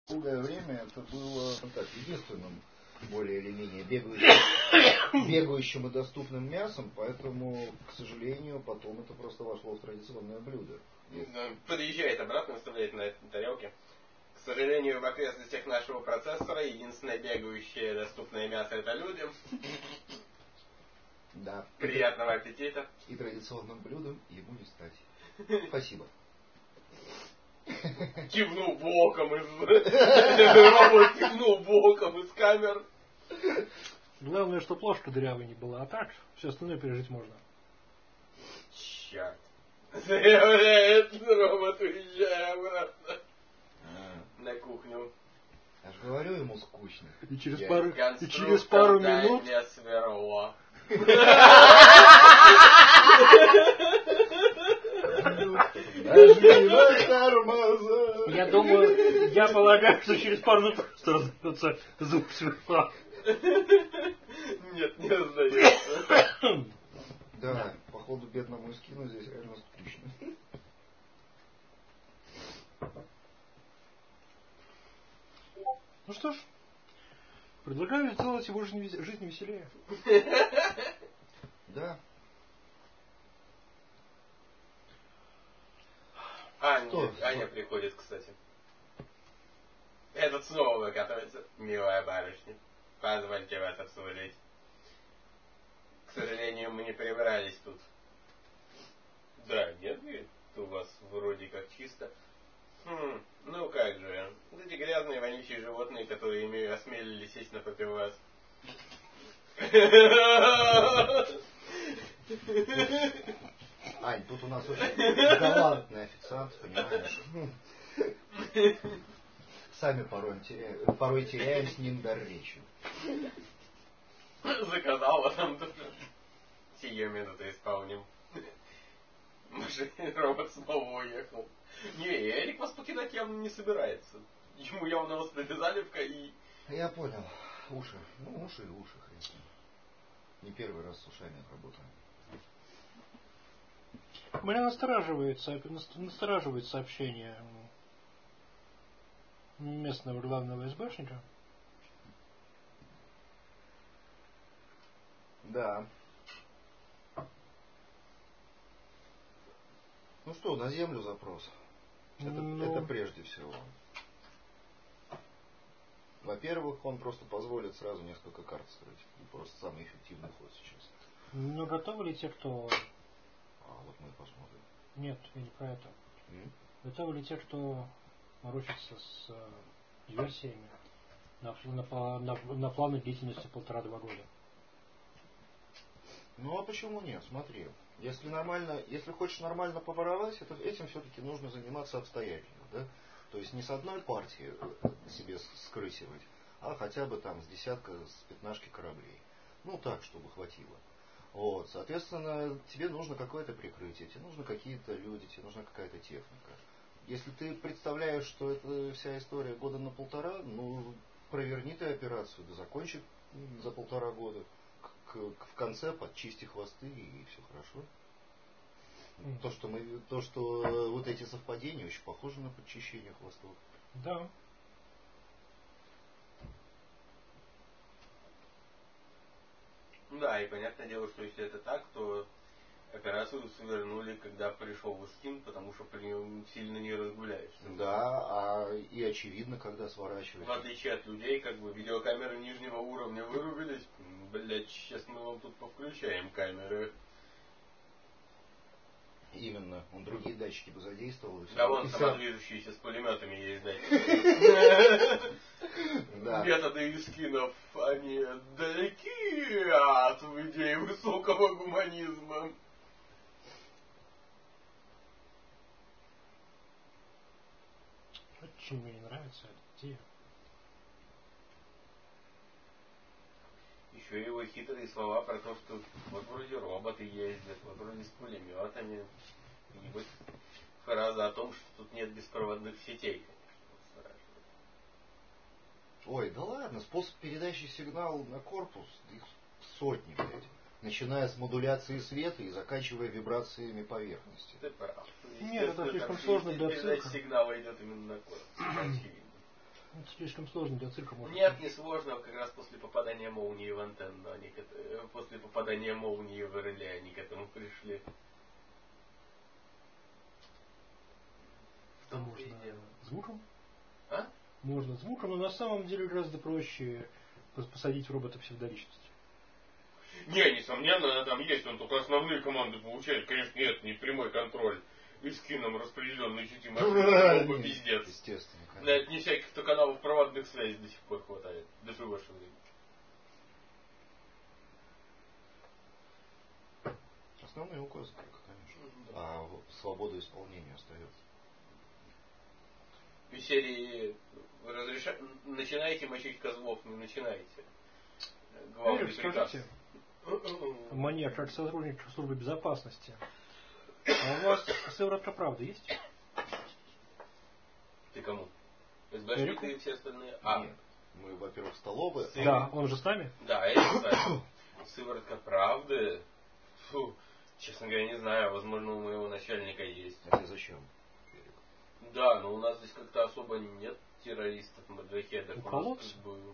Долгое время это было так, единственным более или менее бегающим и доступным мясом, поэтому, к сожалению, потом это просто вошло в традиционное блюдо. Подъезжает обратно, выставляет на этой тарелке. К сожалению, в окрестностях нашего процессора единственное бегающее доступное мясо — это люди. Да. Приятного аппетита. И традиционным блюдом ему не стать. Спасибо. Кивнул боком робот кивнул боком из камер. Главное, что плошка дырявой не была, а так все остальное пережить можно. Черт. Заявляет робот, уезжая обратно на кухню. Я же говорю, ему скучно. И через пару минут... Я думаю, я полагаю, что через пару минут раздается звук сверла. Нет, не раздается. Да, походу бедному Искину здесь реально скучно. Ну что ж, предлагаю сделать его жизнь веселее. Да. Аня приходит, кстати. Этот снова выкатывается. Милая барышня, позвольте вас обслужить. К сожалению, мы не прибрались тут. Да, нет, у вас вроде как чисто. Ну как же, эти грязные вонючие животные, которые осмелились сесть на папирос. Ань, тут у нас очень галантный официант, понимаешь? Сами порой теряем с ним дар речи. Заказала там тоже. Сию минуту исполним. Робот снова уехал. Не, Эрик вас покидать явно не собирается. Ему явно восстановили заливка и... Я понял. Уши. Ну, уши и уши, хрен. Не первый раз с ушами работаем. Меня настораживает сообщение местного главного СБшника. Да. Ну что, на землю запрос. Это прежде всего. Во-первых, он просто позволит сразу несколько карт строить. Просто самый эффективный ход сейчас. Но готовы ли те, кто... Вот мы посмотрим. Нет, я не про это. Готовы ли те, кто морочится с диверсиями на плавной длительности 1,5-2 года? Ну а почему нет? Смотри. Если хочешь нормально поворовать, этим все-таки нужно заниматься обстоятельно, да? То есть не с одной партии себе скрысивать, а хотя бы там с десятка, с 15 кораблей. Ну так, чтобы хватило. Вот, соответственно, тебе нужно какое-то прикрытие, тебе нужны какие-то люди, тебе нужна какая-то техника. Если ты представляешь, что это вся история года на 1,5, ну, проверни ты операцию, да закончи за 1,5 года. В конце подчисти хвосты и все хорошо. То, что вот эти совпадения очень похожи на подчищение хвостов. Да. Да, и понятное дело, что если это так, то операцию свернули, когда пришел Искин, потому что при нем сильно не разгуляешься. Да, и очевидно, когда сворачиваешь. В отличие от людей, как бы видеокамеры нижнего уровня вырубились, блять, сейчас мы вам тут повключаем камеры. Именно, он другие датчики бы задействовал. Да вон самодвижущиеся с пулеметами есть датчики. Методы Искинов, они далеки от идеи высокого гуманизма. Очень мне не нравится эта идея. Еще его хитрые слова про то, что вот вроде роботы ездят, вот вроде с пулеметами. И вот фраза о том, что тут нет беспроводных сетей. Ой, да ладно, способ передачи сигнала на корпус, их сотни, блядь. Начиная с модуляции света и заканчивая вибрациями поверхности. Ты прав. Нет, это слишком сложно для цирка. Передача сигнала идет именно на корпус. Очевидно. Это слишком сложно для цирка. Может Нет, не сложно, как раз после попадания молнии в антенну, после попадания молнии в реле они к этому пришли. В том-то и можно дело. звуком? А? Можно звуком, но на самом деле гораздо проще посадить в робота псевдоличность. Не, несомненно, там есть, он только основные команды получает. Конечно, нет, не прямой контроль. И с кином распределенной сети машины, по пиздец. Естественно, Да, это не всяких-то каналов проводных связей до сих пор хватает. До вашего времени. Основные указы только, конечно. А свобода исполнения остается. Из серии начинайте мочить козлов, не начинайте. Главный приказ. Скажите, мне как сотрудник службы безопасности, а у вас сыворотка правды есть? Ты кому? СБшники и все остальные? А. Нет. Мы, во-первых, столовые. Да, он же с нами? Да, это кстати. Сыворотка правды. Фу, честно говоря, не знаю. Возможно, у моего начальника есть. Это зачем? Да, но у нас здесь как-то особо нет террористов, маджахедов. У У кого? нас как бы...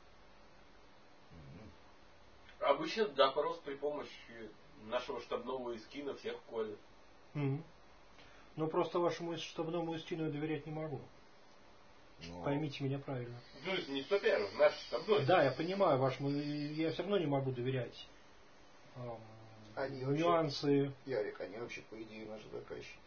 Обычно допрос при помощи нашего штабного эскина всех колет. Но просто вашему штабному эскину доверять не могу. Но... Поймите меня правильно. Ну, это не 101, наш штабной. Да, я понимаю вашему, я все равно не могу доверять. Они Нюансы. Ярик, они вообще, по идее, наши заказчики.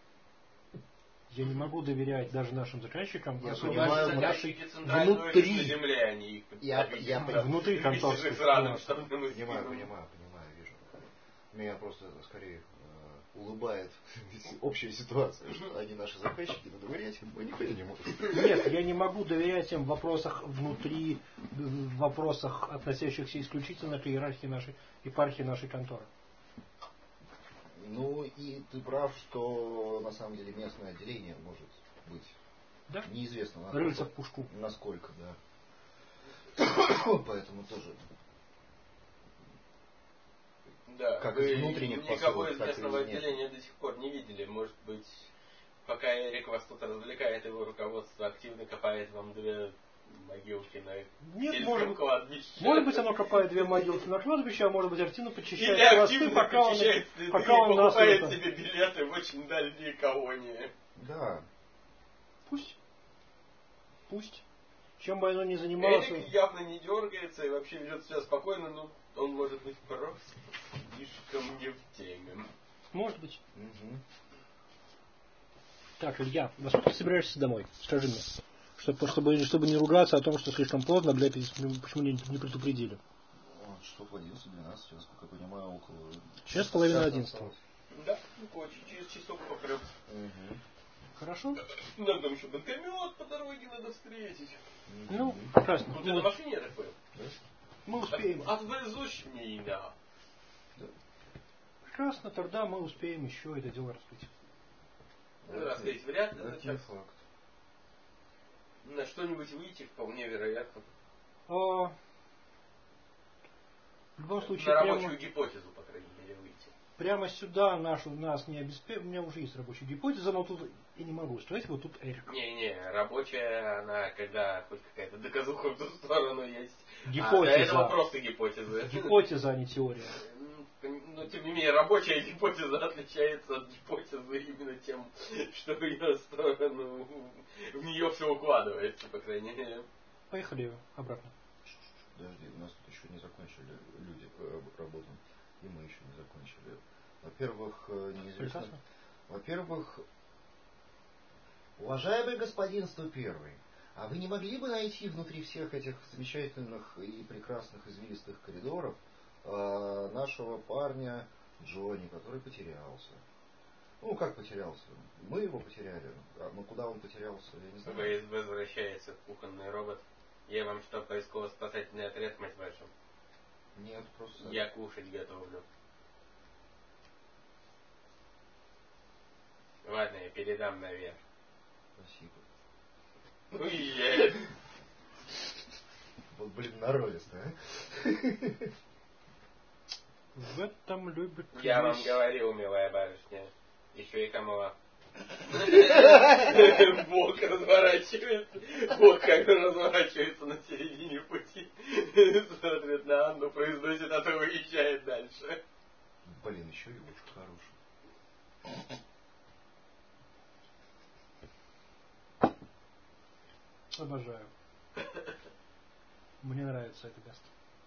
Я не могу доверять даже нашим заказчикам, Я особенно понимаю, нашей внутри на земле, они их внутри конторской. Понимаю, вижу. Меня просто скорее улыбает общая ситуация, что они наши заказчики, но доверять им мы никогда не можем. Нет, я не могу доверять им в вопросах внутри, в вопросах, относящихся исключительно к иерархии нашей, епархии нашей конторы. Ну и ты прав, что на самом деле местное отделение может быть. Да? Неизвестно Рыльца в пушку. Насколько, да. Поэтому тоже. Да, как вы из внутренних никого посылок, из так и местного из внешних. отделения до сих пор не видели. Может быть, пока Эрик вас тут развлекает, его руководство активно копает вам две могилки на Нет, сельском кладбище. может быть, оно копает две могилки на кладбище, а может быть, активно почищает Или хвосты, активно пока он, почищает следы пока он и нас покупает это... себе билеты в очень дальние колонии. Да. Пусть. Чем бы оно ни занималось... Эрик явно не дергается и вообще ведет себя спокойно, но он может быть просто слишком не в теме. Может быть. Угу. Так, Илья, во сколько ты собираешься домой? Скажи мне. Чтобы не ругаться о том, что слишком поздно, блядь, почему не предупредили. Часов 11-12, сейчас, как я понимаю, около... Сейчас половина 11. Да, через часов покрыл. Угу. Хорошо? Надо еще банкомет по дороге надо встретить. Ну, прекрасно. Вот ты на машине, я так понял? Да? Мы успеем. Отвезешь меня. Да. Прекрасно, тогда мы успеем еще это дело раскрыть. Раскрыть вряд ли. Это не факт. На что-нибудь выйти вполне вероятно. В любом случае, На рабочую гипотезу, по крайней мере, выйти. Прямо сюда нас не обеспечивает. У меня уже есть рабочая гипотеза, но тут я не могу устроить, вот тут Эрик. Не, рабочая, она когда хоть какая-то доказуха в ту сторону есть. Гипотеза. Для этого просто гипотеза. Гипотеза, а не теория. Но тем не менее, рабочая гипотеза отличается от гипотезы именно тем, что в ее сторону, в нее все укладывается, по крайней мере. Поехали обратно. Подожди, у нас тут еще не закончили люди работу. И мы еще не закончили. Во-первых, неизвестно... Прекрасно. Во-первых, уважаемый господин 101, а вы не могли бы найти внутри всех этих замечательных и прекрасных извилистых коридоров нашего парня Джонни, который потерялся? Ну, как потерялся? Мы его потеряли. Но куда он потерялся, я не знаю. ВСБ возвращается в кухонный робот. Я вам что, поисково-спасательный отряд, мать вашу? Нет, просто... Я кушать готовлю. Ладно, я передам наверх. Спасибо. Уезжает. Вот, блин, норовисто, а? В этом любит... Я вам говорил, милая барышня. Еще и кому. Бог разворачивается. Бог камера разворачивается на середине пути. Смотрит на Анну, произносит, а то выезжает дальше. Блин, еще и очень хороший. Обожаю. Мне нравится это место.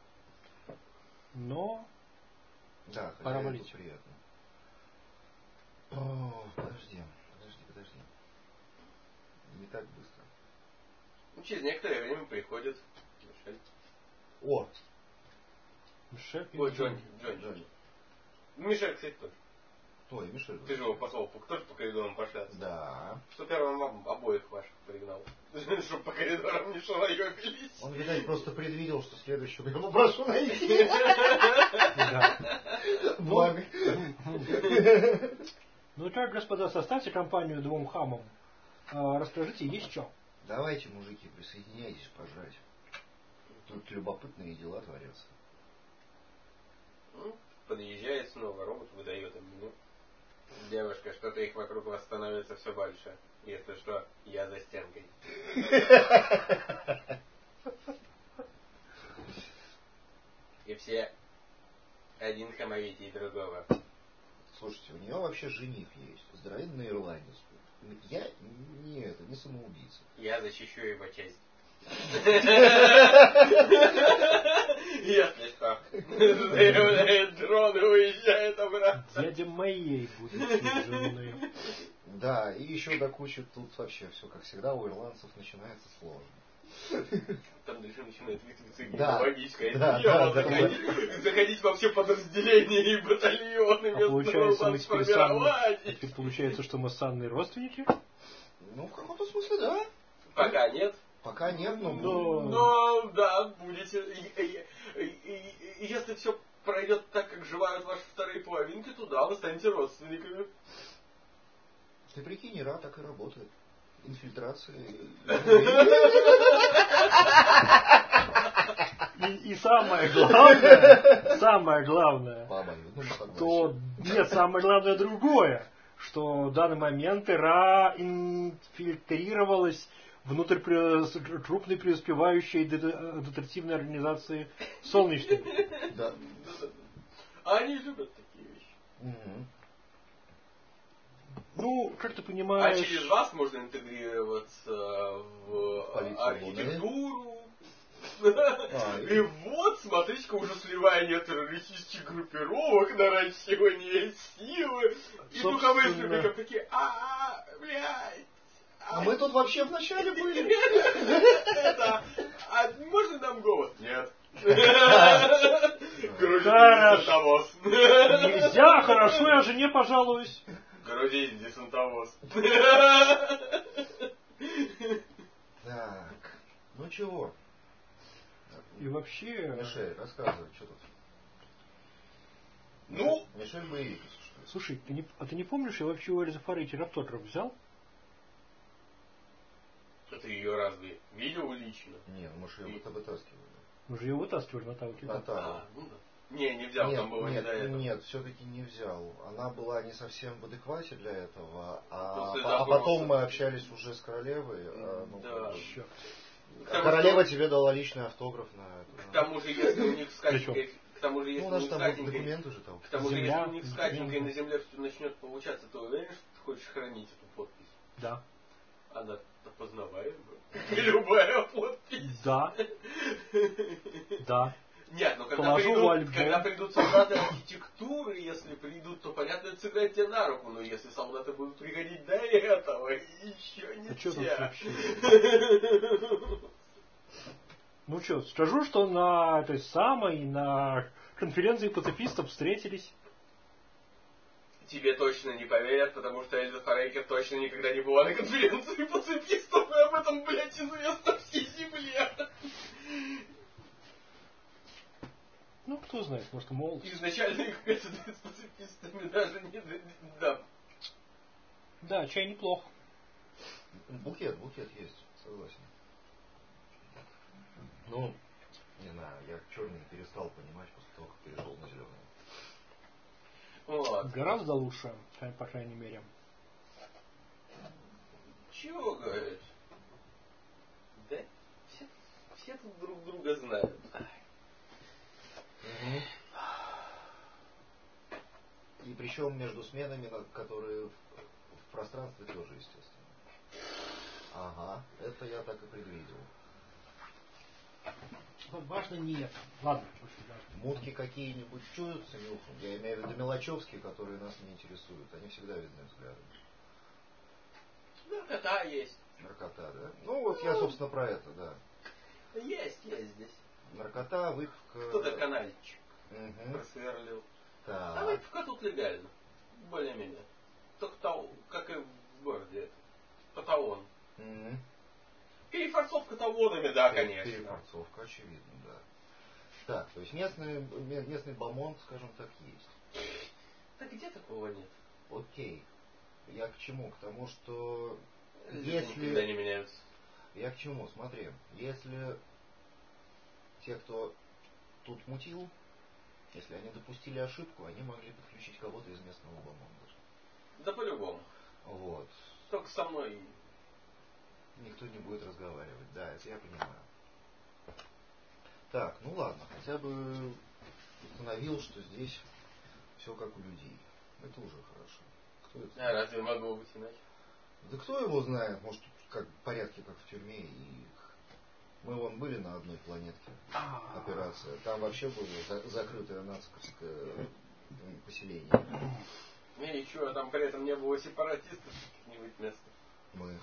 Но Да, пора хозяйку валить. приятно. О, подожди. Не так быстро. Ну, через некоторое время приходит Мишель. О! Мишель Ой, и Джонни. Ну, Мишель, кстати, тоже. Ой, Мишель. Ты же его послал тоже по коридорам пошляться. Да. Что первым вам обоих ваших пригнал. Чтобы по коридорам не шалоебились. Он, видать, просто предвидел, что следующего я попрошу найти. Да. Благо. Ну так, господа, составьте компанию двум хамам. Расскажите, есть что? Давайте, мужики, присоединяйтесь пожрать. Тут любопытные дела творятся. Подъезжает снова робот, выдает им меню. Девушка, что-то их вокруг вас становится все больше. Если что, я за стенкой. И все один хамовитей другого. Слушайте, у нее вообще жених есть. Здоровенный ирландец. Я не самоубийца. Я защищу его честь. Если что. Заявляет дрон и уезжает обратно. Дядя моей будущей жены. Да, и еще до кучи тут вообще все, как всегда, у ирландцев начинается сложно. Там дальше начинает высветиться геологическая заходить во все подразделения и батальоны местного формирования. Теперь получается, что мы с Анной родственники? Ну, в каком-то смысле, да. Пока нет. Пока нет, но... Но, да, будете. И если все пройдет так, как желают ваши вторые половинки, то да, вы станете родственниками. Ты прикинь, Ира так и работает. Инфильтрация. И самое главное, что... Нет, самое главное другое, что в данный момент Ира инфильтрировалась внутрь крупной преуспевающей детективной организации Солнечной. Да. Они любят такие вещи. Угу. Ну, как ты понимаешь... А через вас можно интегрироваться в архитектуру. И вот, смотрите-ка, уже сливание террористических группировок, наращивание силы. И духовые слепиков такие, блядь. А мы тут вообще вначале были. Это, а можно нам голос? Нет. Десантовоз. Нельзя, хорошо, я жене пожалуюсь. Грузись, десантовоз. Так, ну чего? И вообще... Мишель, рассказывай, что тут? Ну... Мишель боевик, что ли? Слушай, ты не помнишь, я вообще у Эльзы Фарейти Раптотров взял? Ты ее разве видел лично? Нет, мы же ее вытаскивали. Мы же ее вытаскивали на Тауке. На Тау. Не взял, там было не до этого. Нет, все-таки не взял. Она была не совсем в адеквате для этого, а потом мы общались уже с королевой. Да. Королева тебе дала личный автограф на это. К тому же, если у них скатенькой... К тому же, если у них документы же там. К тому же, если у них скатенькой на земле все начнет получаться, то уверен, что ты хочешь хранить эту подпись? Да. Она опознаваемая. Любая подпись. Да. Да. Нет, но когда придут солдаты архитектуры, если придут, то понятно, это сыграет тебе на руку, но если солдаты будут приходить до этого, еще не те. Ну что, скажу, что на этой самой, на конференции пацифистов встретились. Тебе точно не поверят, потому что Эльза Фарейкер точно никогда не была на конференции пацифистов, и об этом, блядь, известно всей земле. Ну, кто знает, может, молодость. Изначально их методы с пацифистами даже не... Да. Да, чай неплох. Букет есть, согласен. Ну, не знаю, я черный перестал понимать после того, как перешел на зеленый. Вот. Гораздо лучше, по крайней мере. чего говоришь? Да? Все тут друг друга знают. И причем между сменами, которые в пространстве тоже, естественно. Ага, это я так и предвидел. Важно не это. Ладно, очень важно. Мутки какие-нибудь чуются нюхом? Я имею в виду мелочевские, которые нас не интересуют. Они всегда видны взглядом. Наркота есть. Наркота, да? Ну вот я, собственно, про это, да. Есть здесь. Наркота, выпивка... Кто-то канальчик Угу. просверлил. Так. А выпивка тут легально. Более-менее. Только того, как и в городе. Потаон. Угу. Перефорцовка тавонами, да, конечно. Перефорцовка, очевидно, да. Так, то есть местный бомонд, скажем так, есть. Да где такого нет? Окей. Я к чему? К тому, что Люди никогда не меняются. Я к чему? Смотри, если те, кто тут мутил, если они допустили ошибку, они могли подключить кого-то из местного бомонда. Да по-любому. Вот. Только со мной Никто не будет разговаривать. Да, это я понимаю. Так, ну ладно, хотя бы установил, что здесь все как у людей. Это уже хорошо. Кто это? А разве могло быть иначе? Да кто его знает, может тут как порядки, как в тюрьме. И мы вон были на одной планетке. Операция. Там вообще было закрытое нацистское поселение. И что, там при этом не было сепаратистов каких-нибудь мест? Мы.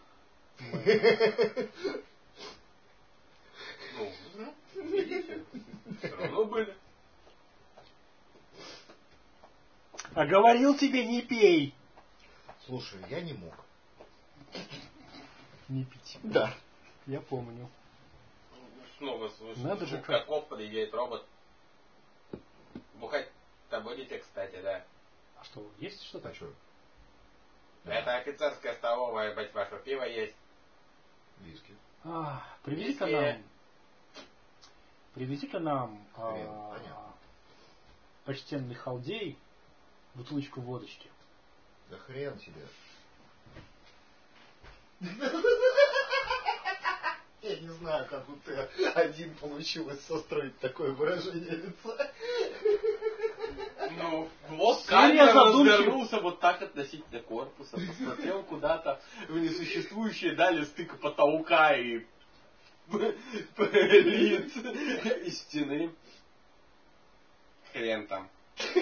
Ну, видите, все равно были. А говорил тебе не пей. Слушай, я не мог. Не пить. Да. Я помню. Снова слышу, Надо же звук катков, подъезжает робот. Бухать-то будете, кстати, да? А что, есть что-то? А что? Это офицерская столовая, бать вашего, пиво есть. Виски. Привези-ка Виски. нам Хрен, понятно. почтенный халдей бутылочку водочки. Да хрен тебе. Я не знаю, как у тебя один получилось состроить такое выражение лица. Ну, вот Серия камера задумчив. развернулся вот так относительно корпуса, посмотрел куда-то в несуществующие дали стыка потолка и лиц и стены. Хрен там.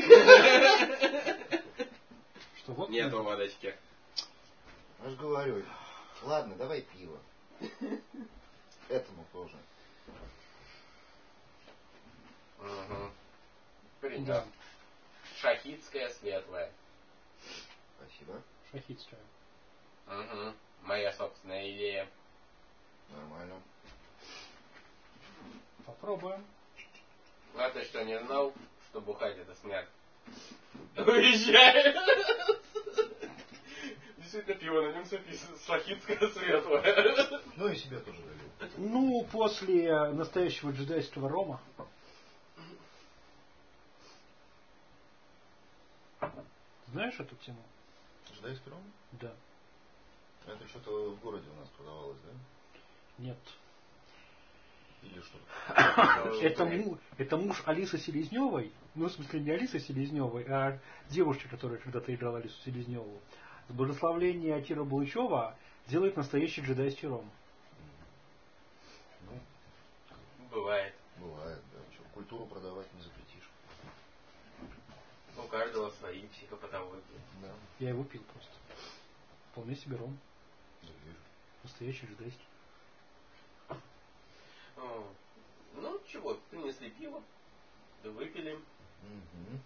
Что вот? Нету водочки. Я же говорю. Ладно, давай пиво. Этому тоже. Угу. Принято. Да. Шахидская светлая. Спасибо. Шахидская. Угу. Моя собственная идея. Нормально. Попробуем. А ты что, не знал, что бухать это смерть? Уезжай! Действительно, пиво на нем записано. Шахидская светлая. Ну и себе тоже долил. Ну, после настоящего джедайского рома. Знаешь эту тему? Ждайский ром? Да. Это что-то в городе у нас продавалось, да? Нет. Или что? Это муж Алисы Селезневой. Ну, в смысле, не Алисы Селезневой, а девушки, которая когда-то играла Алису Селезневу. С благословения Атира Булычева делает настоящий джедайский ром. Ну, Бывает. бывает, да. Что, культуру продавать не запретишь. У каждого свои психопатологии. Да. Я его пил просто. Вполне себе ром. Я вижу. Настоящий джедайский. Ну, чего, принесли пиво, да выпили. Угу.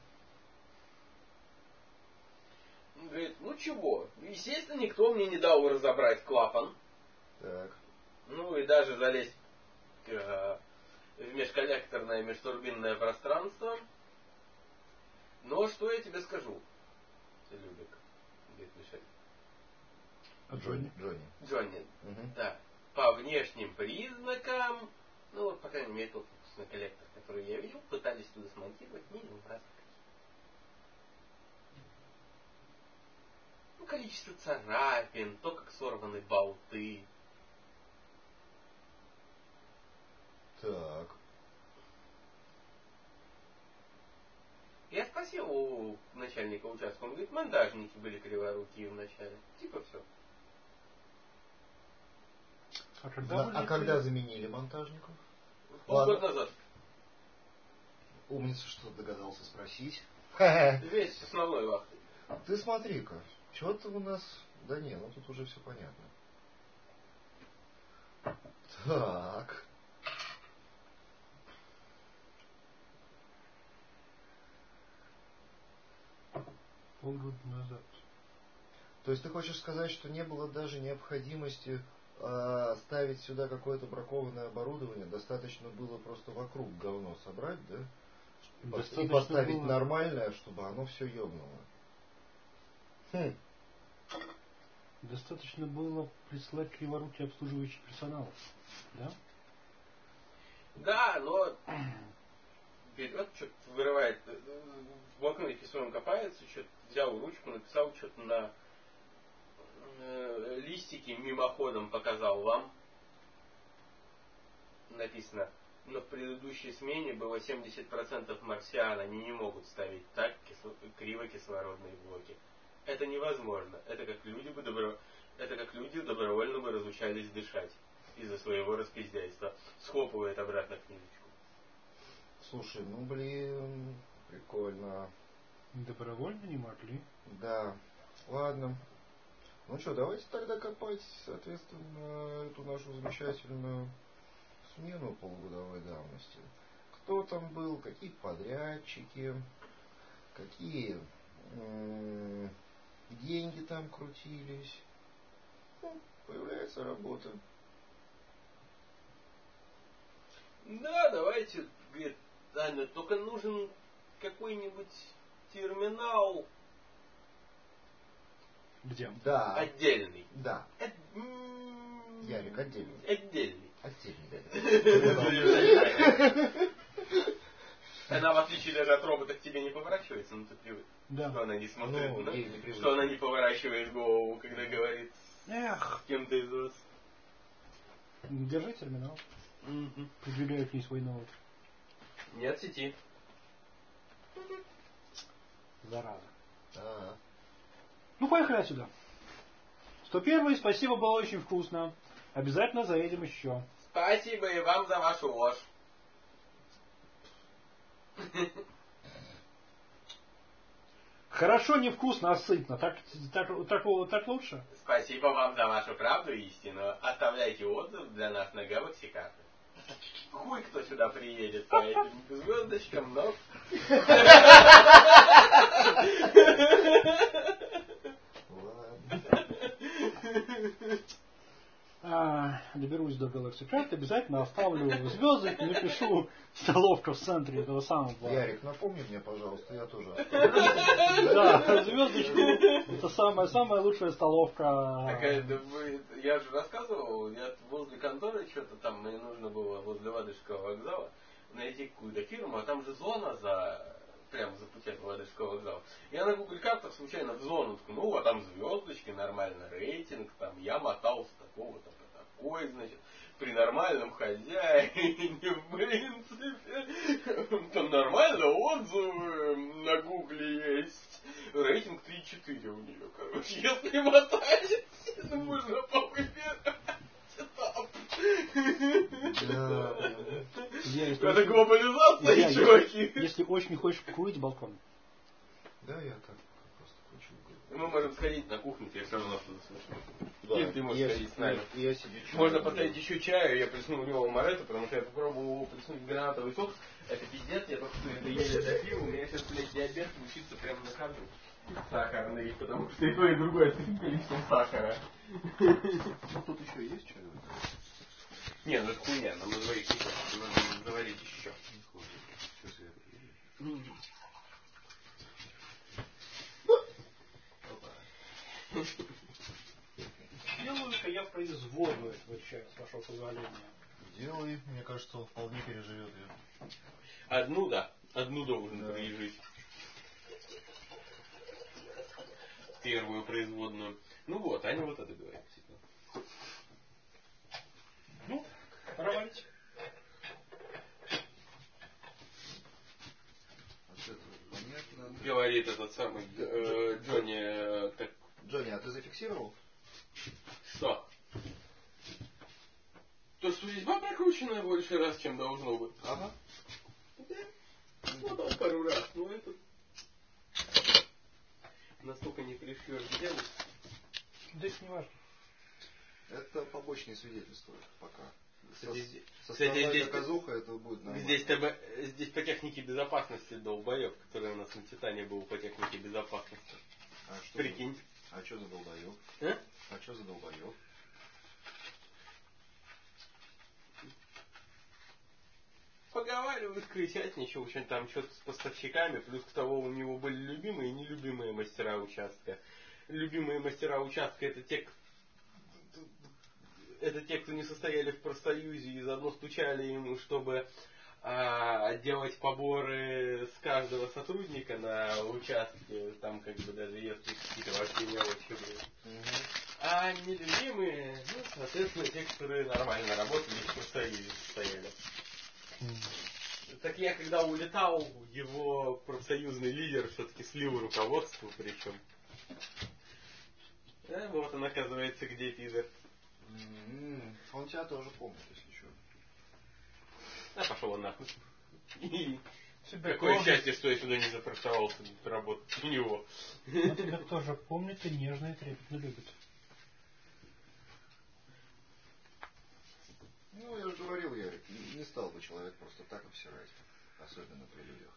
Он говорит, ну чего, естественно, никто мне не дал разобрать клапан. Так. Ну и даже залезть в межколлекторное межтурбинное пространство. Но что я тебе скажу, Любик, говорит Мишель. А Джонни? Джонни, Угу. да. По внешним признакам, ну вот, по крайней мере, тот фокусный коллектор, который я видел, пытались туда смонтировать минимум раз. количество царапин, то, как сорваны болты. Так. Я спросил у начальника участка, он говорит, монтажники были криворукие вначале. Типа все. Когда заменили монтажников? Полгода назад. Умница, что догадался спросить. Весь основной вахты. Ты смотри-ка, что-то у нас... Да не, ну тут уже все понятно. Так. Полгода назад. То есть ты хочешь сказать, что не было даже необходимости ставить сюда какое-то бракованное оборудование, достаточно было просто вокруг говно собрать, да? И поставить было... нормальное, чтобы оно все ёбнуло. Достаточно было прислать криворукий обслуживающий персонал, да? Да, но берет, что-то вырывает, в блокноте своем копается, что-то взял ручку, написал что-то на листике, мимоходом показал вам. Написано, но в предыдущей смене было 70% марсиан, они не могут ставить так кривокислородные блоки. Это невозможно. Это как люди добровольно бы разучались дышать из-за своего распиздяйства. Схлопывает обратно книжечку. Слушай, ну блин, прикольно. Добровольно не могли. Да. Ладно. Ну что, давайте тогда копать, соответственно, эту нашу замечательную смену полугодовой давности. Кто там был, какие подрядчики, какие деньги там крутились. Ну, появляется работа. Да, давайте, говорит Таня, только нужен какой-нибудь терминал. Где? Да. Отдельный. Да. Ярик, отдельный. Отдельный. Она, в отличие даже от робота, к тебе не поворачивается, но ты привык. Да. Что она не смотрит, ну, что она не поворачивает голову, когда говорит с кем-то из вас. Держи терминал. Предъявляю к ней свой ноут. Нет сети. Зараза. А-а. Ну, поехали отсюда. 101, спасибо, было очень вкусно. Обязательно заедем еще. Спасибо и вам за вашу ложь. Хорошо, невкусно, а сытно. Так лучше? Спасибо вам за вашу правду и истину. Оставляйте отзыв для нас на Galaxy Cafe. Хуй кто сюда приедет по этим звездочкам, но... Доберусь до Galaxy Craft, обязательно оставлю звездочку, напишу столовка в центре этого самого. Ярик, напомни мне, пожалуйста, я тоже оставлю. Да, звездочку, это самая лучшая столовка. Я же рассказывал, я возле конторы что-то там, мне нужно было возле Ладожского вокзала найти какую-то фирму, а там же зона прямо за пути от Ладожского вокзала. Я на Google картах случайно в зону ткнул, а там звездочки, нормально рейтинг, там я мотался такого-то по такой, значит, при нормальном хозяине, в принципе, там нормально отзывы на Гугле есть. Рейтинг 3,4 у нее, короче, если мотать, можно повыбирать. Это глобализация, чуваки. Если очень хочешь курить, балкон. Да, я так просто хочу. Мы можем сходить на кухню, тебе все равно оттуда слышно. Да, или ты можешь сходить с нами. Я себе Можно поставить еще чаю, я плесну его Моретто, потому что я попробовал его плеснуть гранатовый сок. Это пиздец, я только что это еле допил, у меня сейчас, блядь, диабет случится прямо на ходу. Сахарный, потому что и то, и другое с количеством сахара. Тут еще есть чай? Не, ну это хуйня, нам на двоих не хватит, надо заварить еще. Сейчас я приеду. Делаю-ка я производную этого чая, с вашего позволения. Делай, мне кажется, он вполне переживет ее. Одну должен пережить. первую производную. Ну вот, Аня вот это говорит. Ну, пора валить. Понятно. Говорит этот самый Джонни. Джонни, а ты зафиксировал? Что? То, что резьба прокрученная больше раз, чем должно быть. Ага. Да. Ну, там пару раз. Но это настолько не пришьешь к делу. Да это не важно. Это побочные свидетельства пока. Кстати, Составная доказуха, это будет нормально. Здесь по технике безопасности долбоеб, который у нас на Титане был по технике безопасности. Прикинь. А что за долбоеб? А что за долбоеб? Поговаривают, крысятничал, очень там что-то с поставщиками, плюс к тому у него были любимые и нелюбимые мастера участка. Любимые мастера участка это те, кто не состояли в профсоюзе и заодно стучали ему, чтобы делать поборы с каждого сотрудника на участке, там как бы даже если какие-то вообще мелочи были. А нелюбимые, ну, соответственно, те, которые нормально работали и в профсоюзе состояли. Так я когда улетал, его профсоюзный лидер все-таки слил руководство, причем. Вот он, оказывается, где пидор. Он тебя тоже помнит, если что. Пошел он нахуй. Какое счастье, что я сюда не запрашивался работать у него. Он тебя тоже помнит и нежно и трепетно любит. Ну, я же говорил, я не стал бы человек просто так обсирать, особенно при людях.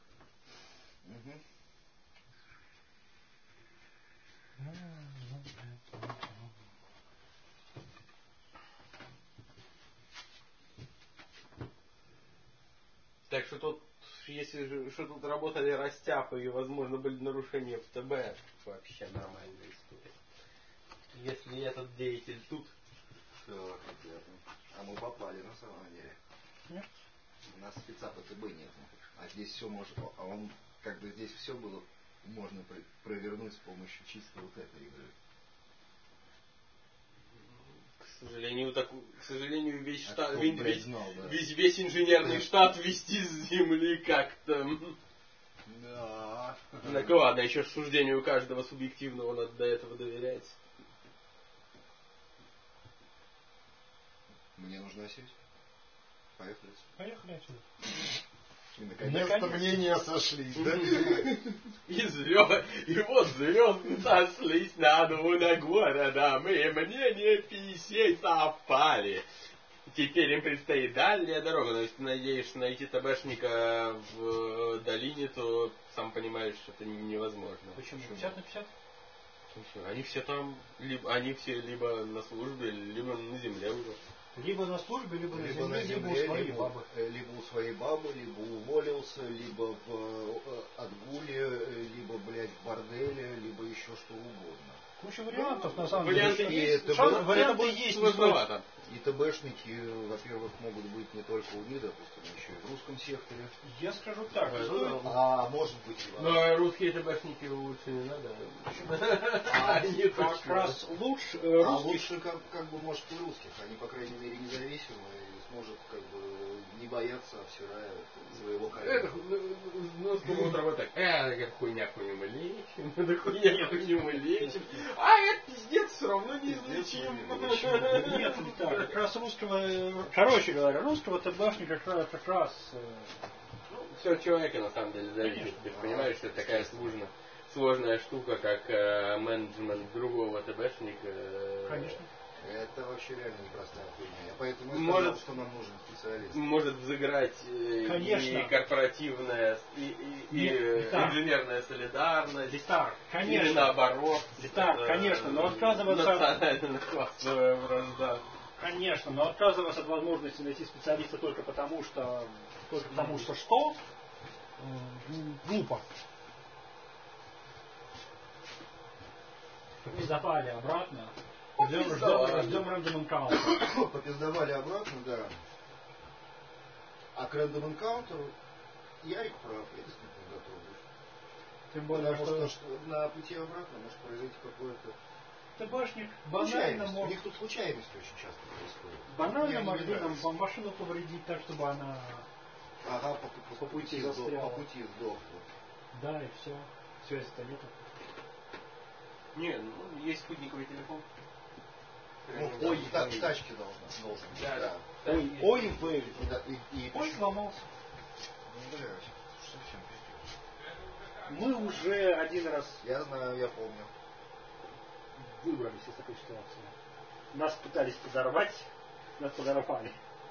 Так что тут, если что тут работали растяпы и, возможно, были нарушения в ТБ, вообще нормальная история. Если этот деятель тут... Так, а мы попали на самом деле. Нет. У нас спеца по ТБ нет. А здесь все можно... А он как бы здесь все было можно провернуть с помощью чисто вот этой игры. К сожалению, весь штат, да. весь инженерный штат вести с земли как-то. Да. Так ладно, еще суждению каждого субъективного надо до этого доверять. Мне нужно сесть. Поехали. Поехали отсюда. И наконец-то мнения сошлись, да? И вот звезды сошлись над городом, и мнения Писей совпали. Теперь им предстоит дальняя дорога, но если ты надеешься найти ТБшника в долине, то сам понимаешь, что это невозможно. Почему? 50 на 50? Они все там, они все либо на службе, либо на земле уже. Либо на службе, либо на земле, либо у своей бабы. Либо у своей бабы, либо уволился, либо в отгуле, либо, блядь, в борделе, либо еще что угодно. Куча вариантов, на самом деле. Варианты есть, варианты есть, сложновато. И ТБшники, во-первых, могут быть не только у них, допустим, еще и в русском секторе. Я скажу так. А может быть и но русские ТБшники лучше не надо. Как раз лучше лучше как бы может и русских. Они, по крайней мере, независимые и сможет как бы не бояться, обсирая своего коллега. Ну, сколько работать. Это хуйня мы лечим. Это хуйня мы лечим. А это пиздец все равно не излечим. Нет, не так. Как раз русского, короче говоря, русского ТБшника как раз... Все от человека на самом деле зависит. Ты понимаешь, что это такая сложная штука, как менеджмент другого ТБшника. Конечно. Это вообще реально непростая хуйня. Поэтому я сказал, что нам нужен специалист. Может взыграть и корпоративная, и инженерная солидарность. Литар, конечно. Или наоборот. Литар, конечно, но отказываться... Национально-классовая вражда. Конечно, но отказываться от возможности найти специалиста только потому что что? Глупо. Попиздовали обратно. Ждем рандом энкаунтер. Попиздовали обратно, да. А к рандом энкаунтеру Ярик прав, я действительно готов. Тем более, Потому что на пути обратно может произойти какое-то... ТБшник банально Случайность. У мог... них тут случайности очень часто происходят. Банально Мне они не могли нам нравятся. машину повредить так, чтобы она... Ага, по пути по застряла. пути сдохла. Да, и все. Связи-то нету. Не, ну, есть спутниковый телефон. Ну, Ой, в тачке должен быть. Да. Ой, Вэй. И Ой, сломался. Ну, блядь, совсем пиздец. Мы уже один раз Я знаю, я помню. выбрались из такой ситуации. Нас пытались подорвать, нас подорвали.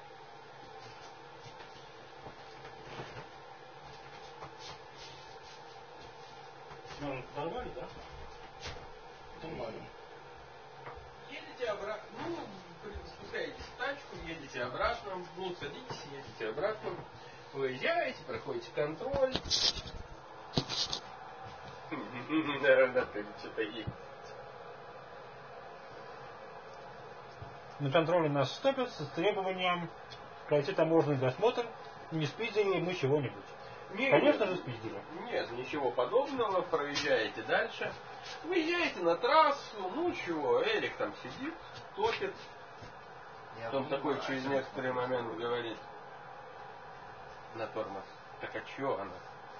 Нас подорвали, да? Нормально. Едете обратно, ну, спускаетесь в тачку, едете обратно, ну, садитесь, едете обратно, выезжаете, проходите контроль. Наверное, ты что-то есть. На контроле нас стопят с требованием пройти таможенный досмотр, не спиздили мы чего-нибудь. Нет, Конечно же спиздили. Нет, ничего подобного, проезжаете дальше, выезжаете на трассу, ну чего, Эрик там сидит, топит, Я он такой понимаю, через что некоторый это момент такое. говорит на тормоз. Так а чё она?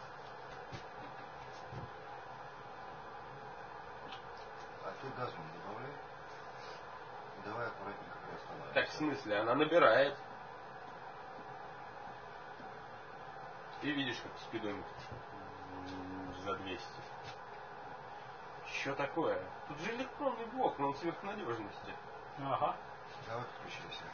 А ты газ не добавляй. Давай аккуратненько приостанавливай. Так в смысле, она набирает. Ты видишь, как спидометр за 200. Что такое? Тут же электронный блок, но он сверхнадежности. Ага. Давай подключайся.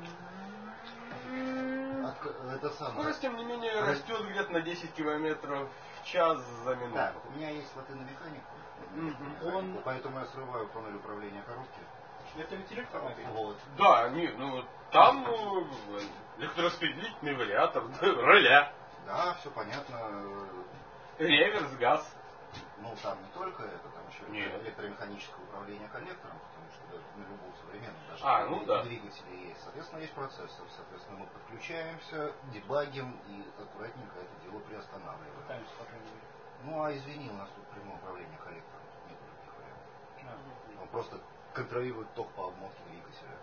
Это самое. Скорость, тем не менее, растет где-то на 10 километров в час за минуту. Так, у меня есть латы на механику. Он- Поэтому я срываю панель управления коробки. Это ведь электромобиль. Вот. Да, нет, ну там электрораспределительный вариатор роля. Да, все понятно. Реверс, газ. Ну, там не только это, там еще Нет. электромеханическое управление коллектором, потому что даже на любом современном даже Ну да. двигателе есть. Соответственно, есть процессор. Соответственно, мы подключаемся, дебагим и аккуратненько это дело приостанавливаем. Пытаюсь, по крайней мере. Ну, а извини, у нас тут прямое управление коллектором. Тут нет других вариантов. Он просто контролирует ток по обмотке двигателя.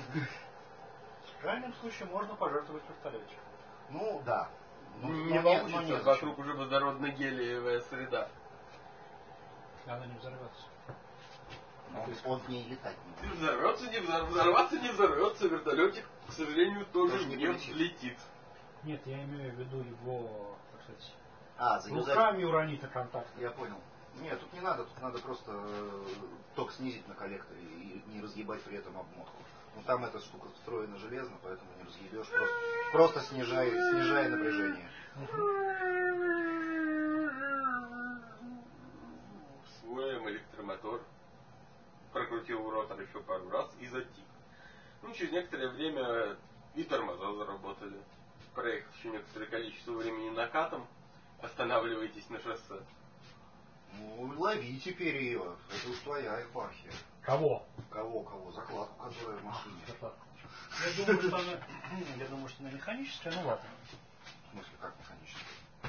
В крайнем случае можно пожертвовать пистолетчиком. Ну, да. Не получится, вокруг уже водородно-гелиевая среда. Она не взорвется. Он в ней летать не будет. Взорваться не взорвется, вертолетик, к сожалению, тоже не полетит. взлетит. Нет, я имею в виду его, так сказать, Завязать. руками уронить на контакт. Я понял. Нет, тут не надо, тут надо просто ток снизить на коллекторе и не разъебать при этом обмотку. Ну там эта штука встроена железно, поэтому не разъебешь, просто снижай напряжение. Своем электромотор прокрутил ротор еще пару раз и затих. Ну, через некоторое время и тормоза заработали. Проехав еще некоторое количество времени накатом, останавливаетесь на шоссе. Ну, лови теперь ее. Это уж твоя епархия. Кого? Кого? Закладку, которая в машине. Я думаю, что она механическая, ну ладно. В смысле, как механически?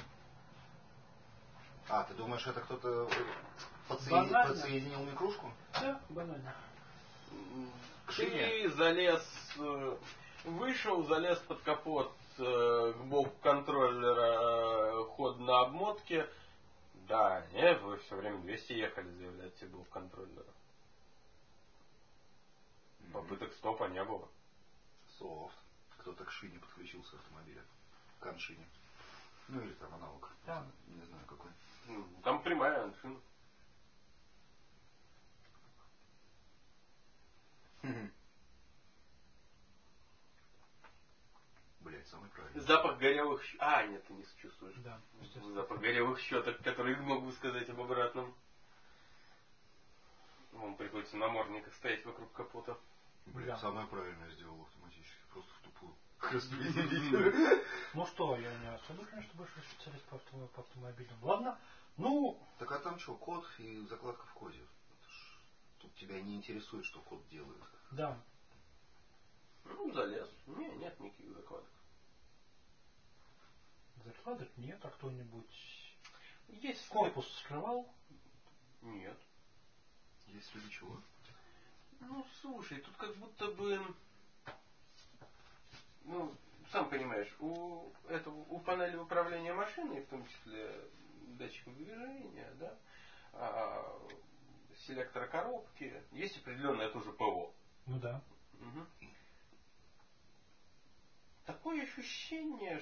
Ты думаешь, это кто-то Банально. подсоединил микрушку? Да, банально. К шине? Ты залез, вышел, залез под капот к боку контроллера, ход на обмотке. Да, нет, вы все время 200 ехали, заявляете, был контроллера. Попыток стопа не было. Софт. Кто-то к шине подключился автомобиля. К аншине. Ну или там аналог. Да. Не знаю какой. Там прямая аншина. Блять, самый правильный. Запах горелых щеток. Нет, ты не чувствуешь. Да, естественно. Запах горелых щеток, который могу сказать об обратном. Вам приходится намордниках стоять вокруг капота. Блять, Да. самое правильное сделал автоматически. Просто в тупую. Распределитель. Ну что, я не особо, конечно, больше специалист по автомобилям. Ладно, ну... Так а там что, код и закладка в коде? Это ж... Тут тебя не интересует, что код делает. Да. Ну, залез. Нет никаких закладок. Закладок нет, а кто-нибудь... Есть Корпус скрывал? Нет. Если для чего? Ну, слушай, тут как будто бы... Ну, сам понимаешь, у панели управления машиной, в том числе датчиков движения, да, селектора коробки, есть определенное тоже ПО. Ну да. Угу. Такое ощущение,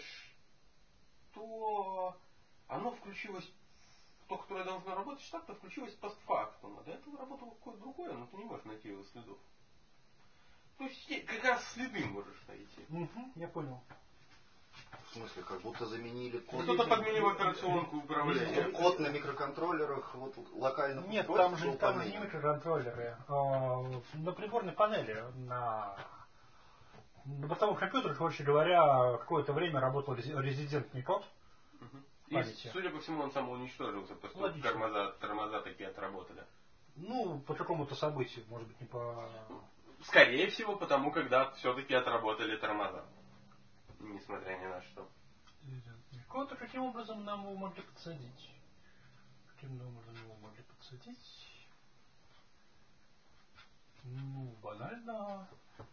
что оно включилось, то, которое должно работать штат-то, включилось постфактум, а до этого работало какое-то другое, но ты не можешь найти его следов. То есть как раз следы можешь найти. Угу, я понял. В смысле, как будто заменили код. Кто-то подменил операционку управления. Код на микроконтроллерах вот, локально. Нет, там же не микроконтроллеры. На приборной панели, на бортовых компьютерах, короче говоря, какое-то время работал резидентный код. И, судя по всему, он самоуничтожился, после того, как тормоза такие отработали. Ну, по какому-то событию, может быть, не по... Скорее всего, потому когда все-таки отработали тормоза. Несмотря ни на что. Код, каким образом нам его могли подсадить? Каким образом его могли подсадить? Ну, банально.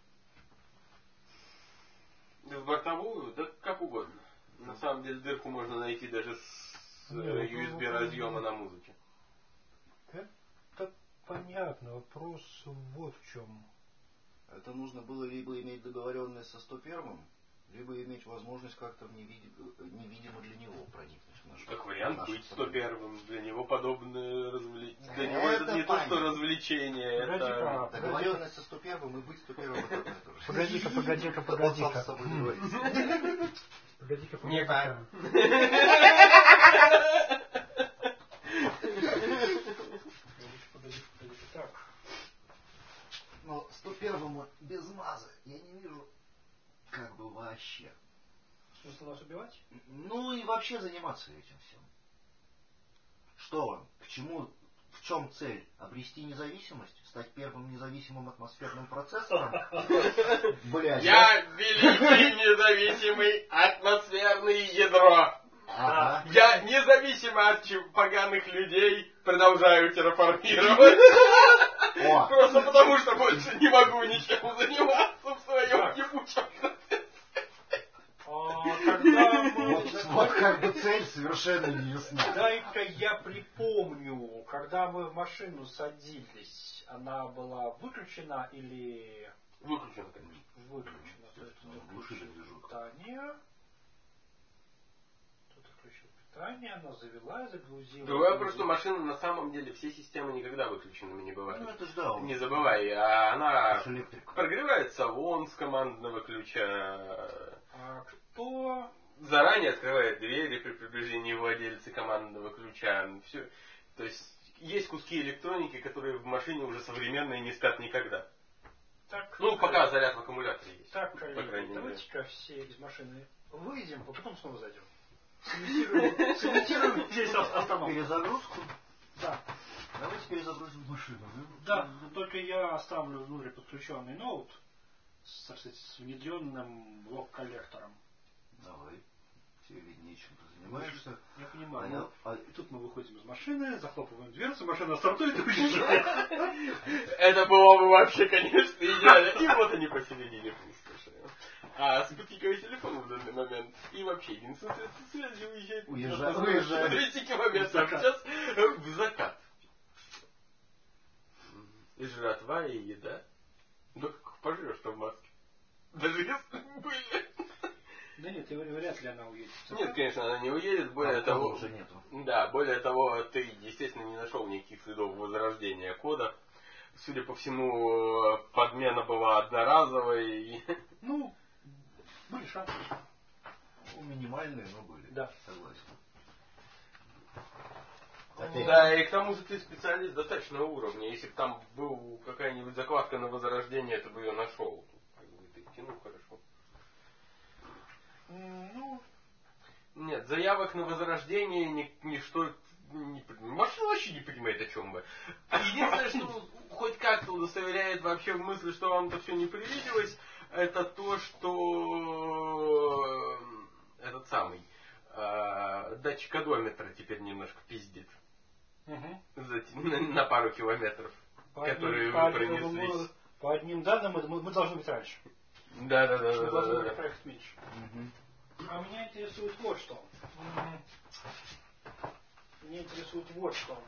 В бортовую? Да как угодно. На самом деле дырку можно найти даже с USB разъема на музыке. Это понятно. Вопрос вот в чем. Это нужно было либо иметь договоренность со 101-м, либо иметь возможность как-то невидимо для него проникнуть в нашу. Как вариант быть 101-м. Для него подобное развлечение. Для него это не то, что развлечение. Это договоренность со 101-м и быть 101-м это одно и то же. Погоди-ка. Погоди-ка. Не так. Так. Но 101-му без маза я не вижу как бы вообще. Смысл вас убивать? Ну и вообще заниматься этим всем. Что вам? К чему? В чем цель? Обрести независимость? Стать первым независимым атмосферным процессором? Блядь. Я великий независимый атмосферное ядро. Ага. Я независимо от поганых людей продолжаю терраформировать. Просто потому, что больше не могу ничем заниматься в своем ебучем. Вот как бы цель совершенно не ясна. Дай-ка я припомню, когда мы в машину садились, она была выключена или... Выключена, конечно. Выключена. То есть выключила питание. Тут отключил питание, она завела, загрузила. Другой вопрос, что машина на самом деле все системы никогда выключенными не бывают. Ну это ж да. Не забывай, она прогревает салон с командного ключа. А кто... Заранее открывает двери при приближении владельца командного ключа. Все. То есть есть куски электроники, которые в машине уже современные не спят никогда. Так, ну, пока заряд в аккумуляторе есть. Так, по крайней мере. Давайте-ка все из машины выйдем, а потом снова зайдем. Сымитируем здесь остановку. Перезагрузку? Да. Давайте перезагрузим машину. Да, только я оставлю внутрь подключенный ноут с внедренным блок-коллектором. Давай. Тебе виднее, чем ты занимаешься. Я понимаю. И тут мы выходим из машины, захлопываем дверцу, машина стартует и уезжает. Это было бы вообще, конечно, идеально. И вот они посередине пустоши. А спутниковый телефон в данный момент и вообще единственное средство связи уезжает 30 километров в час в закат. И жратва, и еда. Да как пожрешь-то в маске. Даже если были. Да нет, вряд ли она уедет. Нет, конечно, она не уедет. Более того, уже нету. Да, более того, ты, естественно, не нашел никаких следов возрождения кода. Судя по всему, подмена была одноразовой. Ну, были шансы. Ну, минимальные, но были. Да. Согласен. Да, и к тому же ты специалист достаточного уровня. Если бы там был какая-нибудь закладка на возрождение, ты бы ее нашел. Ты тянул хорошо. Ну, нет, заявок на возрождение ничто не понимает. Машина вообще не понимает, о чем вы. Единственное, что хоть как-то удостоверяет вообще в мысли, что вам это все не привиделось, это то, что этот самый датчик одометра теперь немножко пиздит. Угу. На пару километров, которые вы пронеслись. По одним данным мы должны быть раньше. Да. Мы должны были проехать меньше. А меня интересует вот что. Меня интересует вот что.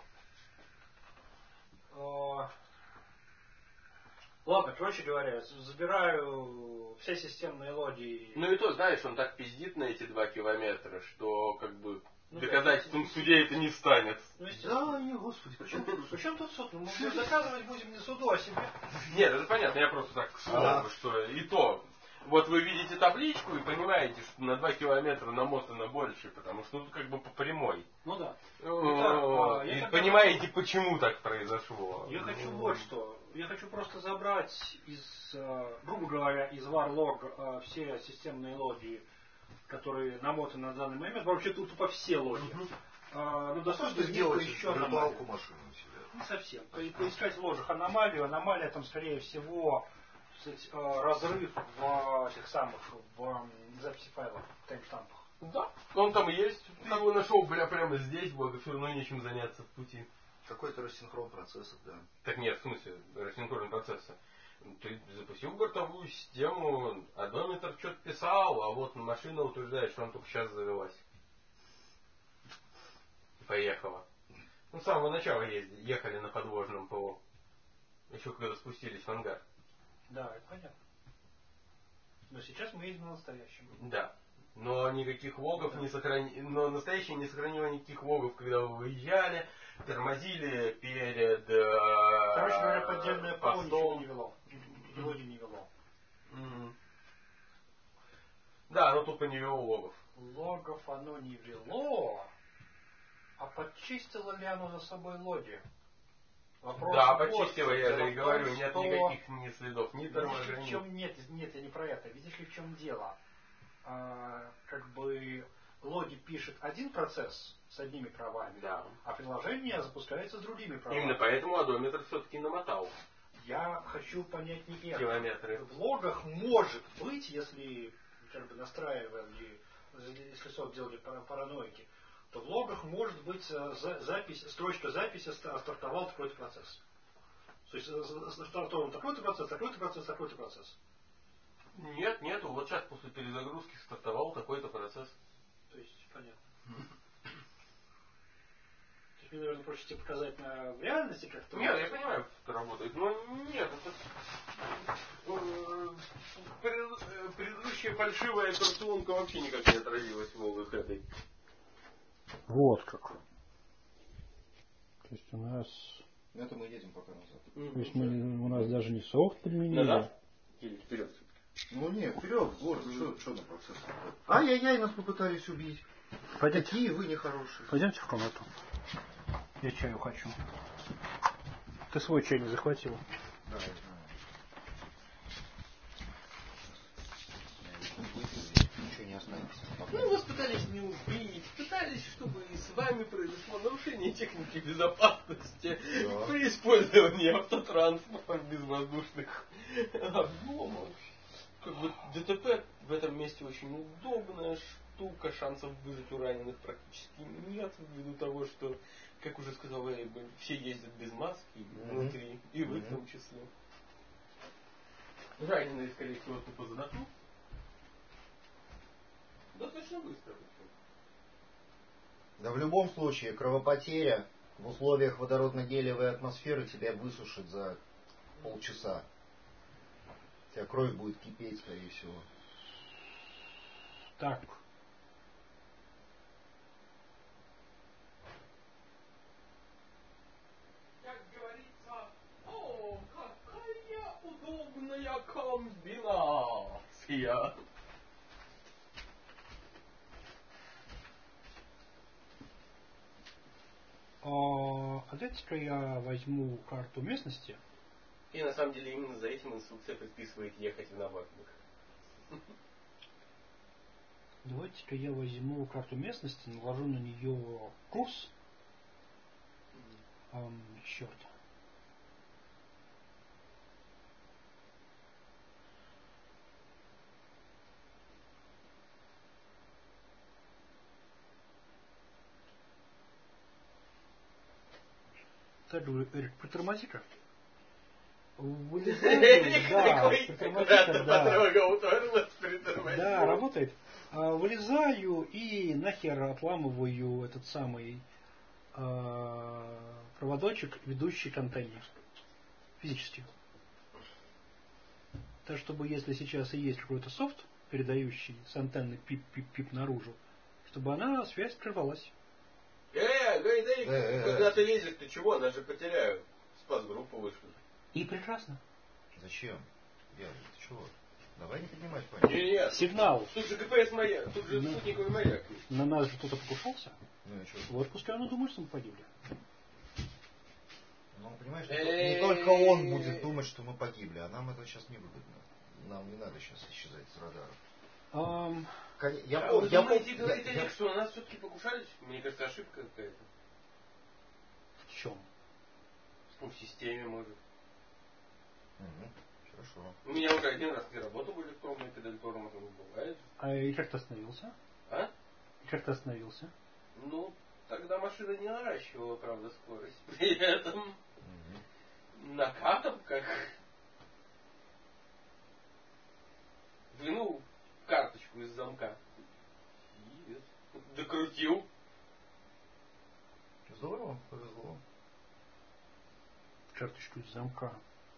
Ладно, короче говоря, забираю все системные логи. Ну и то, знаешь, он так пиздит на эти 2 километра, что как бы Ну, доказательством да, в суде это не станет. Ну, Да, не, господи, причем тут суд? Мы доказывать будем не суду, а себе. Нет, это понятно, я просто так слово, что и то. Вот вы видите табличку и понимаете, что на 2 километра намотано больше, потому что тут как бы по прямой. Ну да. И понимаете, почему так произошло. Я хочу вот что. Я хочу просто забрать из, грубо говоря, из VAR-лог все системные логи, которые намотаны на данный момент. Вообще тут тупо все логи. Ну, просто сделать еще виртуалку машины у себя. Не совсем. Поискать в ложах аномалию. Аномалия там, скорее всего, разрыв в этих самых, в записи файлов, в таймштампах. Да, он там есть. Ты его нашел, прямо здесь, благо все равно нечем заняться в пути. Какой-то рассинхрон процессор, да. Так нет, в смысле, рассинхрон процесса. Ты запустил бортовую систему, одометр что-то писал, а вот машина утверждает, что она только сейчас завелась. Поехала. Ну, с самого начала ехали на подвожном ПО. Еще когда спустились в ангар. Да, это понятно. Но сейчас мы едем на настоящем. Да. Но никаких логов не сохранило. Но настоящее не сохранило никаких логов, когда вы выезжали, тормозили перед короче говоря, подземное ПО ничего не вело. Логи не вело. Да, оно тупо не вело логов. Логов оно не вело. А подчистило ли оно за собой логи? Вопрос да, почистила, я же и говорю, нет что... никаких ни следов, ни торможений. Нет, я не про это. Видишь ли, в чем дело? Как бы логи пишет один процесс с одними правами, да. А приложение запускается с другими правами. Именно поэтому одометр все-таки намотал. Я хочу понять не это. Километры. В логах может быть, если как бы настраивали, если сот делали параноики, то в логах может быть строчка записи стартовал такой-то процесс. То есть стартовал такой-то процесс, такой-то процесс, такой-то процесс. Нету. Вот сейчас после перезагрузки стартовал такой-то процесс. То есть, понятно. То есть мне, наверное, проще тебе показать в реальности как-то. Нет, я понимаю, как это работает. Но нет, это... Предыдущая фальшивая операционка вообще никак не отразилась в логах этой. Вот как. То есть у нас... Это мы едем пока назад. То есть у нас даже не софт применили. Назад? Или вперед? Ну нет, вперед, в город, что на процесс? Ай-яй-яй, нас попытались убить. Пойдемте. Какие вы нехорошие. Пойдемте в комнату. Я чаю хочу. Ты свой чай не захватил. Да, я знаю. Ничего не останется. Ну, вас пытались не убить, пытались, чтобы и с вами произошло нарушение техники безопасности при использовании автотранспорта без воздушных объемов. Как бы ДТП в этом месте очень удобная штука, шансов выжить у раненых практически нет, ввиду того, что, как уже сказал Эйбель, все ездят без маски внутри, и вы в том числе. Раненые, скорее всего, тупо задохнут. Достаточно быстро. Да в любом случае, кровопотеря в условиях водородно-гелиевой атмосферы тебя высушит за полчаса. У тебя кровь будет кипеть, скорее всего. Так. Как говорится, о, какая удобная комбинация. Дайте-ка я возьму карту местности. И на самом деле именно за этим инструкция предписывает ехать в Наварник. Давайте-ка я возьму карту местности, наложу на нее курс. Черт. Так, Эрик, притормози-ка. Вылезаю, да, притормози-ка, да. Да, работает. Вылезаю и нахер отламываю этот самый проводочек, ведущий контейнер. Физически. Так, чтобы если сейчас и есть какой-то софт, передающий с антенны пип-пип-пип наружу, чтобы связь прервалась. Когда ты лезешь, ты чего? Она же потеряют. Спас-группу вышли. И прекрасно. Зачем? Ты чего? Давай не поднимать панику. Нет. Сигнал. Тут же ГПС маяк, тут же спутниковый маяк. На нас же кто-то покушался. Ну и что? Вот пускай он думает, что мы погибли. Ну, понимаешь, не только он будет думать, что мы погибли, а нам это сейчас не выгодно. Нам не надо сейчас исчезать с радаров. Вы думаете, говорить о них, что на нас все-таки покушались? Мне кажется, ошибка какая-то. В чем? В системе, может. Хорошо. У меня уже один раз не работал электронный педаль тормоза, бывает. И как ты остановился? И как ты остановился? Ну, тогда машина не наращивала, правда, скорость. При этом накатом как вынул карточку из замка. И докрутил. Здорово, повезло. Карточку из замка.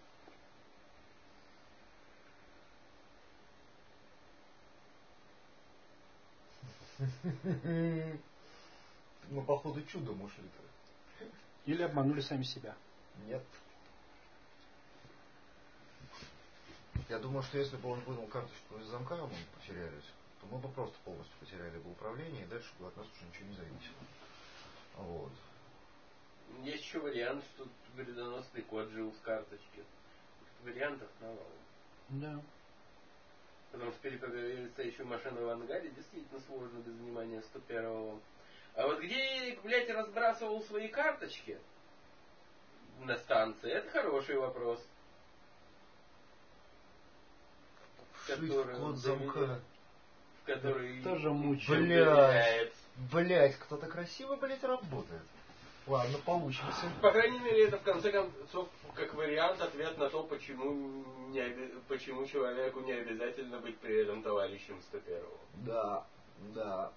Мы, походу, чудом ушли-то. Или обманули сами себя. Нет. Я думаю, что если бы он вынул карточку из замка, мы потерялись, то мы бы просто полностью потеряли бы управление, и дальше бы от нас уже ничего не зависело. Вот. Есть еще вариант, что вредоносный код жил в карточке. Вариантов навалом. Да. Потому что перепрограммировать стоящую машину в ангаре действительно сложно без внимания 101-го. А вот где Эрик, блядь, разбрасывал свои карточки на станции, это хороший вопрос. Код замка. Который тоже мучает. Блять, кто-то красиво, блять, работает. Ладно, получится. По крайней мере, это в конце концов как вариант ответ на то, почему человеку не обязательно быть при этом товарищем 101-го. Да.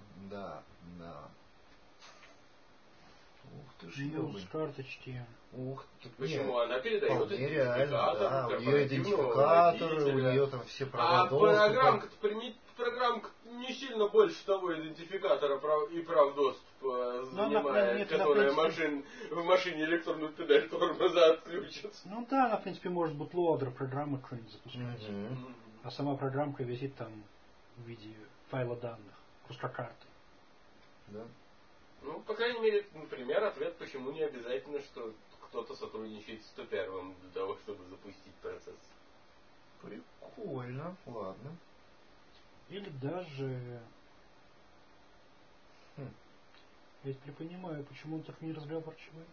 Ух ты ж, с карточки. Ух ты. Почему? Она передает идентификатор, да, у нее идентификатор, у нее там все права доступа. Программка не сильно больше того идентификатора и прав доступа занимает, которая в машине электронную педаль тормоза отключит. Ну да, она в принципе может бутлоадер программы какой-нибудь запускать. А сама программка висит там в виде файла данных, куска карты. Да. Ну, по крайней мере, например, ответ, почему не обязательно, что кто-то сотрудничает с 101-м для того, чтобы запустить процесс. Прикольно, ладно. Или даже... Я теперь понимаю, почему он так неразговорчивый.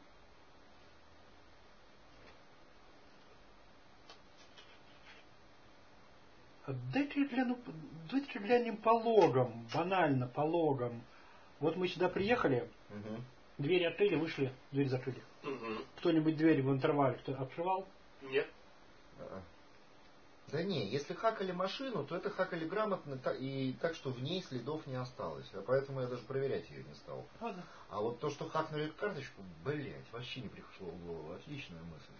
Давайте глянем по логам, банально по логам. Вот мы сюда приехали, двери открыли, вышли, дверь закрыли. Кто-нибудь дверь в интервале открывал? Нет. Да не, если хакали машину, то это хакали грамотно и так, что в ней следов не осталось. А поэтому я даже проверять ее не стал. Да. А вот то, что хакнули карточку, блять, вообще не пришло в голову. Отличная мысль.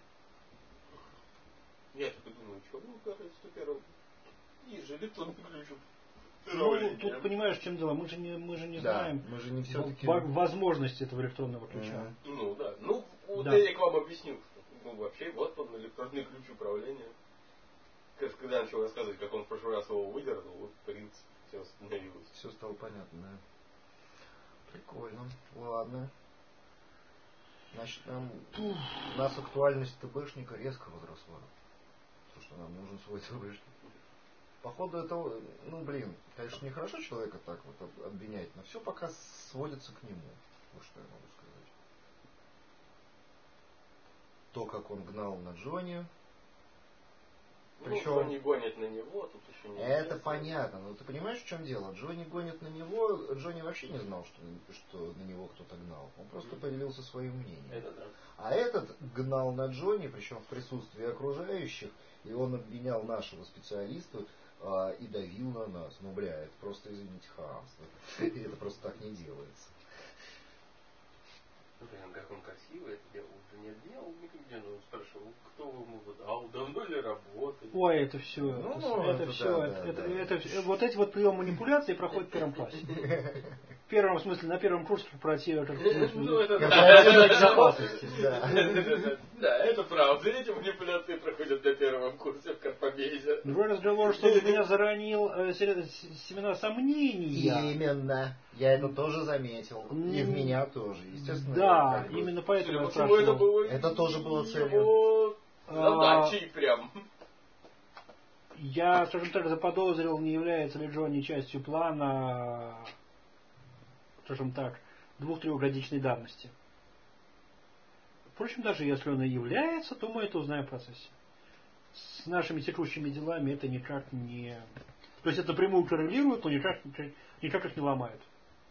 Я так думаю, что вы угорать 101-м? Есть же электронный ключ. Ну, тут понимаешь, в чем дело. Мы же не знаем мы же не все-таки... возможности этого электронного ключа. Ну да. Ну, вот я к вам объясню. Ну, вообще, вот он, электронный ключ управления. Когда я начал рассказывать, как он в прошлый раз его выдернул, вот принцип, все остановилось. Все стало понятно, да. Прикольно. Ладно. Значит, у нас актуальность ТБшника резко возросла. Потому что нам нужен свой ТБшник. Походу это, конечно, нехорошо человека так вот обвинять, но все пока сводится к нему. Вот что я могу сказать. То, как он гнал на Джонни, Причем... Ну, Джонни гонит на него, тут еще не... Это понятно, но ты понимаешь, в чем дело? Джонни гонит на него, Джонни вообще не знал, что на него кто-то гнал. Он просто поделился своим мнением. Это да. А этот гнал на Джонни, причем в присутствии окружающих, и он обвинял нашего специалиста и давил на нас. Ну, бля, это просто, извините, хамство. Это просто так не делается. Блин, как он красиво это делал. Да нет, делал, он спрашивал, кто вы ему выдал, давно ли работали. Ой, это все. Вот эти вот приемы манипуляции проходят в первом классе. В первом смысле, на первом курсе корпоратива. Корпоративной безопасности, да. Да, это правда. Эти манипуляции проходят на первом курсе в Корпобезе. Другой разговор, что у меня заронил семена сомнения. Именно. Я это тоже заметил. И в меня тоже. Естественно. Да, именно поэтому я спрашивал. Это тоже было целью. Его задачей прям. Я, скажем так, заподозрил, не является ли Джонни частью плана, скажем так, 2-3-годичной давности. Впрочем, даже если он и является, то мы это узнаем в процессе. С нашими текущими делами это никак не... То есть это напрямую коррелирует, но никак их не ломает.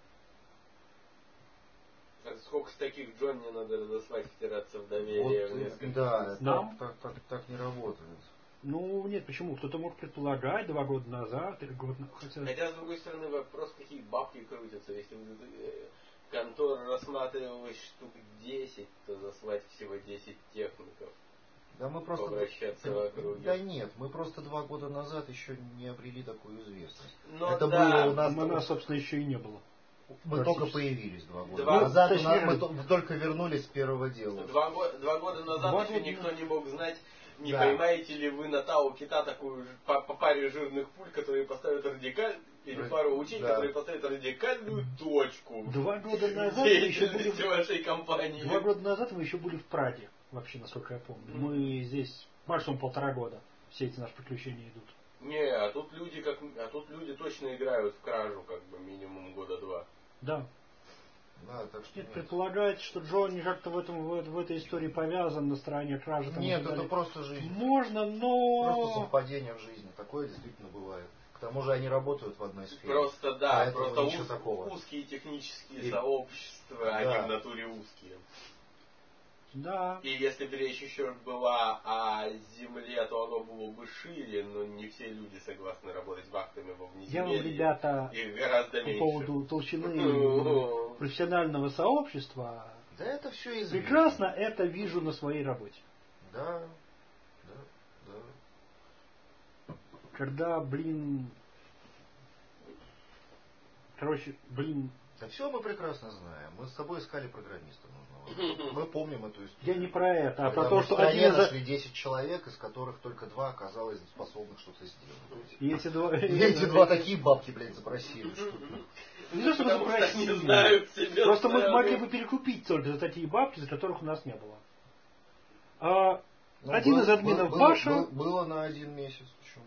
Сколько с таких Джонни надо разослать, втираться в доверие? Вот, да, нам? Так не работает. Ну, нет, почему? Кто-то мог предполагать 2 года назад или год назад. Хотя, с другой стороны, вопрос, какие бабки крутятся. Если контора рассматривалась штук 10, то заслать всего 10 техников. Да мы просто... Повращаться в округе. Да нет, мы просто 2 года назад еще не обрели такую известность. Но это да, было у нас... У нас, собственно, еще и не было. Мы только появились 2 года Два- назад, точнее, мы только вернулись с первого дела. 2 года назад 2 еще года никто не мог знать, не Да. поймаете ли вы на Тау Кита такую по паре жирных пуль, которые поставят радикаль, или пару учений, Да. которые поставят радикальную точку 2 года назад в мы еще были... деятельности вашей компании. 2 года назад мы еще были в Праге, вообще, насколько я помню. Мы здесь максимум 1,5 года. Все эти наши приключения идут. Не, а тут люди точно играют в кражу, как бы минимум 2 года. Да. Да, так что Нет, предполагать, что Джонни как-то в этой истории повязан на стороне кражи. Там, Нет, и так это далее. просто жизнь. Можно, Просто но... совпадение в жизни. Такое действительно бывает. К тому же они работают в одной сфере. Просто да, Поэтому просто ничего такого. узкие технические И- сообщества, Да. они в натуре узкие. Да. И если бы речь еще была о земле, то оно было бы шире, но не все люди согласны работать вахтами во Я вам, внеземелье. ребята, Их гораздо по меньше. поводу толщины профессионального сообщества, Да это все известно. прекрасно это вижу на своей работе. Да. Когда, Да все мы прекрасно знаем. Мы с тобой искали программиста нужного. Мы помним эту историю. я не про это, а Когда про то, мы в что стране один из... нашли 10 человек, из которых только 2 оказалось способных что-то сделать. И эти два... И эти 2 такие бабки, блядь, запросили. Что... Не то, что мы Потому что они запросили. знают себе Просто мы цену. могли бы перекупить только за такие бабки, за которых у нас не было. А Ну, один из админов Баша... Было на 1 месяц. Почему?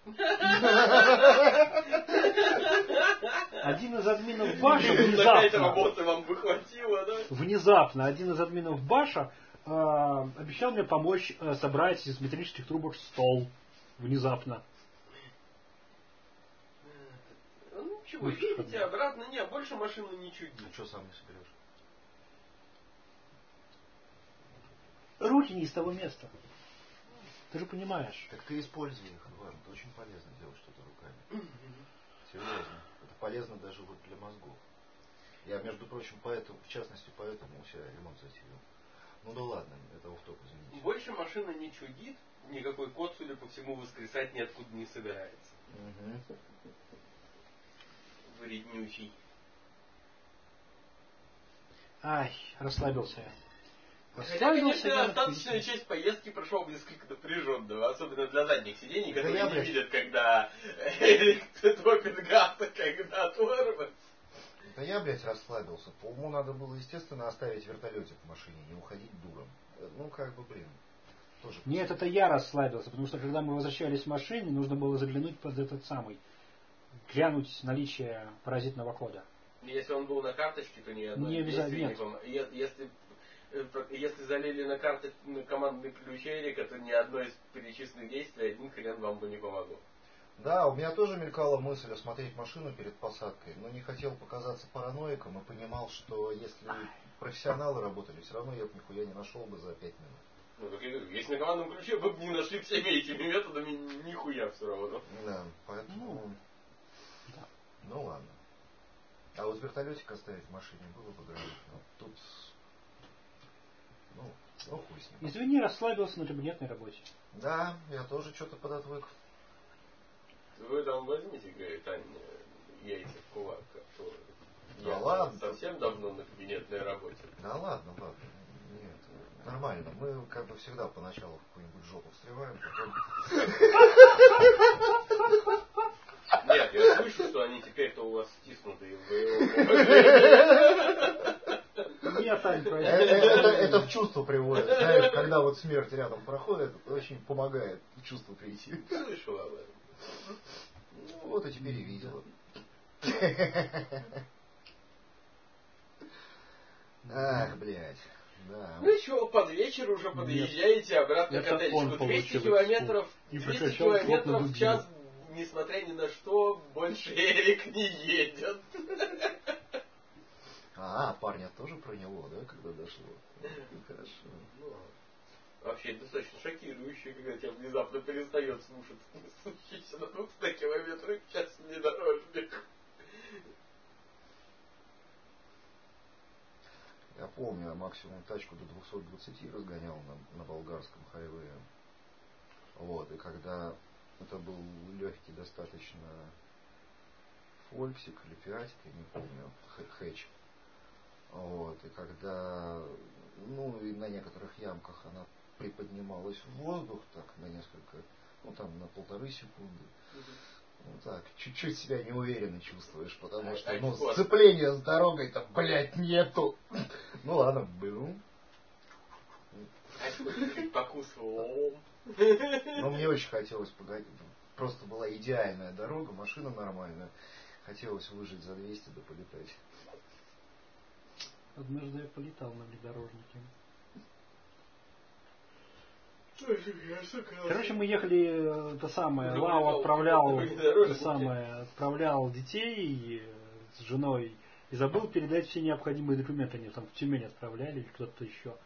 Один из админов Баша На 5 внезапно... работы вам бы хватило, да? Внезапно один из админов Баша обещал мне помочь собрать из металлических трубок стол. Внезапно. Ну чего, видите, обратно не, больше машины не чудит. Ну что сам не соберешь? Руки не из того места. Ты же понимаешь. Так ты используй их, Иван. Это очень полезно делать что-то руками. Серьезно. Это полезно даже вот для мозгов. Я, между прочим, поэтому, в частности, поэтому у себя ремонт затеял. Ну да ладно, это офф-топ, извините. Больше машина не чудит, никакой код, судя по всему, воскресать ниоткуда не собирается. Угу. Вреднючий. Ай, расслабился я. Хотя, конечно, остаточная часть поездки прошла несколько напряженного, особенно для задних сидений, которые я, не блядь, видят, когда топит газ, а когда оторван. Да я, блядь, расслабился. По уму надо было, естественно, оставить вертолетик в машине, не уходить дуром. Ну, как бы, блин. Тоже... Нет, это я расслабился, потому что когда мы возвращались в машине, нужно было заглянуть под этот самый, глянуть наличие паразитного кода. Если он был на карточке, то ни одно Не обязательно, действие не нет. помогло. Если Если залили на карты на командный ключ Эрика, то ни одно из перечисленных действий один хрен вам бы не помогло. Да, у меня тоже мелькала мысль осмотреть машину перед посадкой, но не хотел показаться параноиком и понимал, что если профессионалы работали, все равно я бы нихуя не нашел бы за 5 минут. Ну, как я говорю, если на командном ключе вы бы не нашли всеми этими методами, нихуя все равно. Да, поэтому... Ну ладно. А вот вертолетик оставить в машине было бы грамотно. Тут... Ну, хуй с ним. Извини, расслабился на кабинетной работе. Да, я тоже что-то подотвык. Вы там возьмите, говорит Аня, яйца в кулак. Да Я ладно. совсем давно на кабинетной работе. Да ладно. Нет, нормально. Мы как бы всегда поначалу в какую-нибудь жопу встреваем, потом... Нет, я слышу, что они теперь-то у вас стиснутые в боевом. Нет, Ань, это в чувство приводит. Знаешь, когда вот смерть рядом проходит, это очень помогает в чувство прийти. Слышал об этом. Ну вот и теперь и видела. Ах, блядь. Да. Ну что, под вечер уже подъезжаете обратно к отельчику. 200 километров, 200 километров в час, несмотря ни на что, больше Эрик не едет. Парня тоже проняло, да, когда дошло? Хорошо. Вообще, это достаточно шокирующе, когда тебя внезапно перестает слушать несущийся на 200 километров в час внедорожник. Я помню, я максимум тачку до 220 разгонял на болгарском хайвее. Вот, и когда это был легкий достаточно фольксик или фиатик, я не помню, хэтч. Вот, и когда, ну, и на некоторых ямках она приподнималась в воздух, так, на несколько, ну, там, на 1,5 секунды. Ну, так, чуть-чуть себя неуверенно чувствуешь, потому что, ну, сцепления с дорогой-то, блядь, нету. Ну, ладно, был. Чуть покусывал. Но мне очень хотелось погодить. Просто была идеальная дорога, машина нормальная. Хотелось выжить за 200 да полетать. Однажды я полетал на внедорожнике. Короче, мы ехали, это самое, Лау отправлял детей с женой и забыл передать все необходимые документы. Они там в Тюмень отправляли или кто-то еще.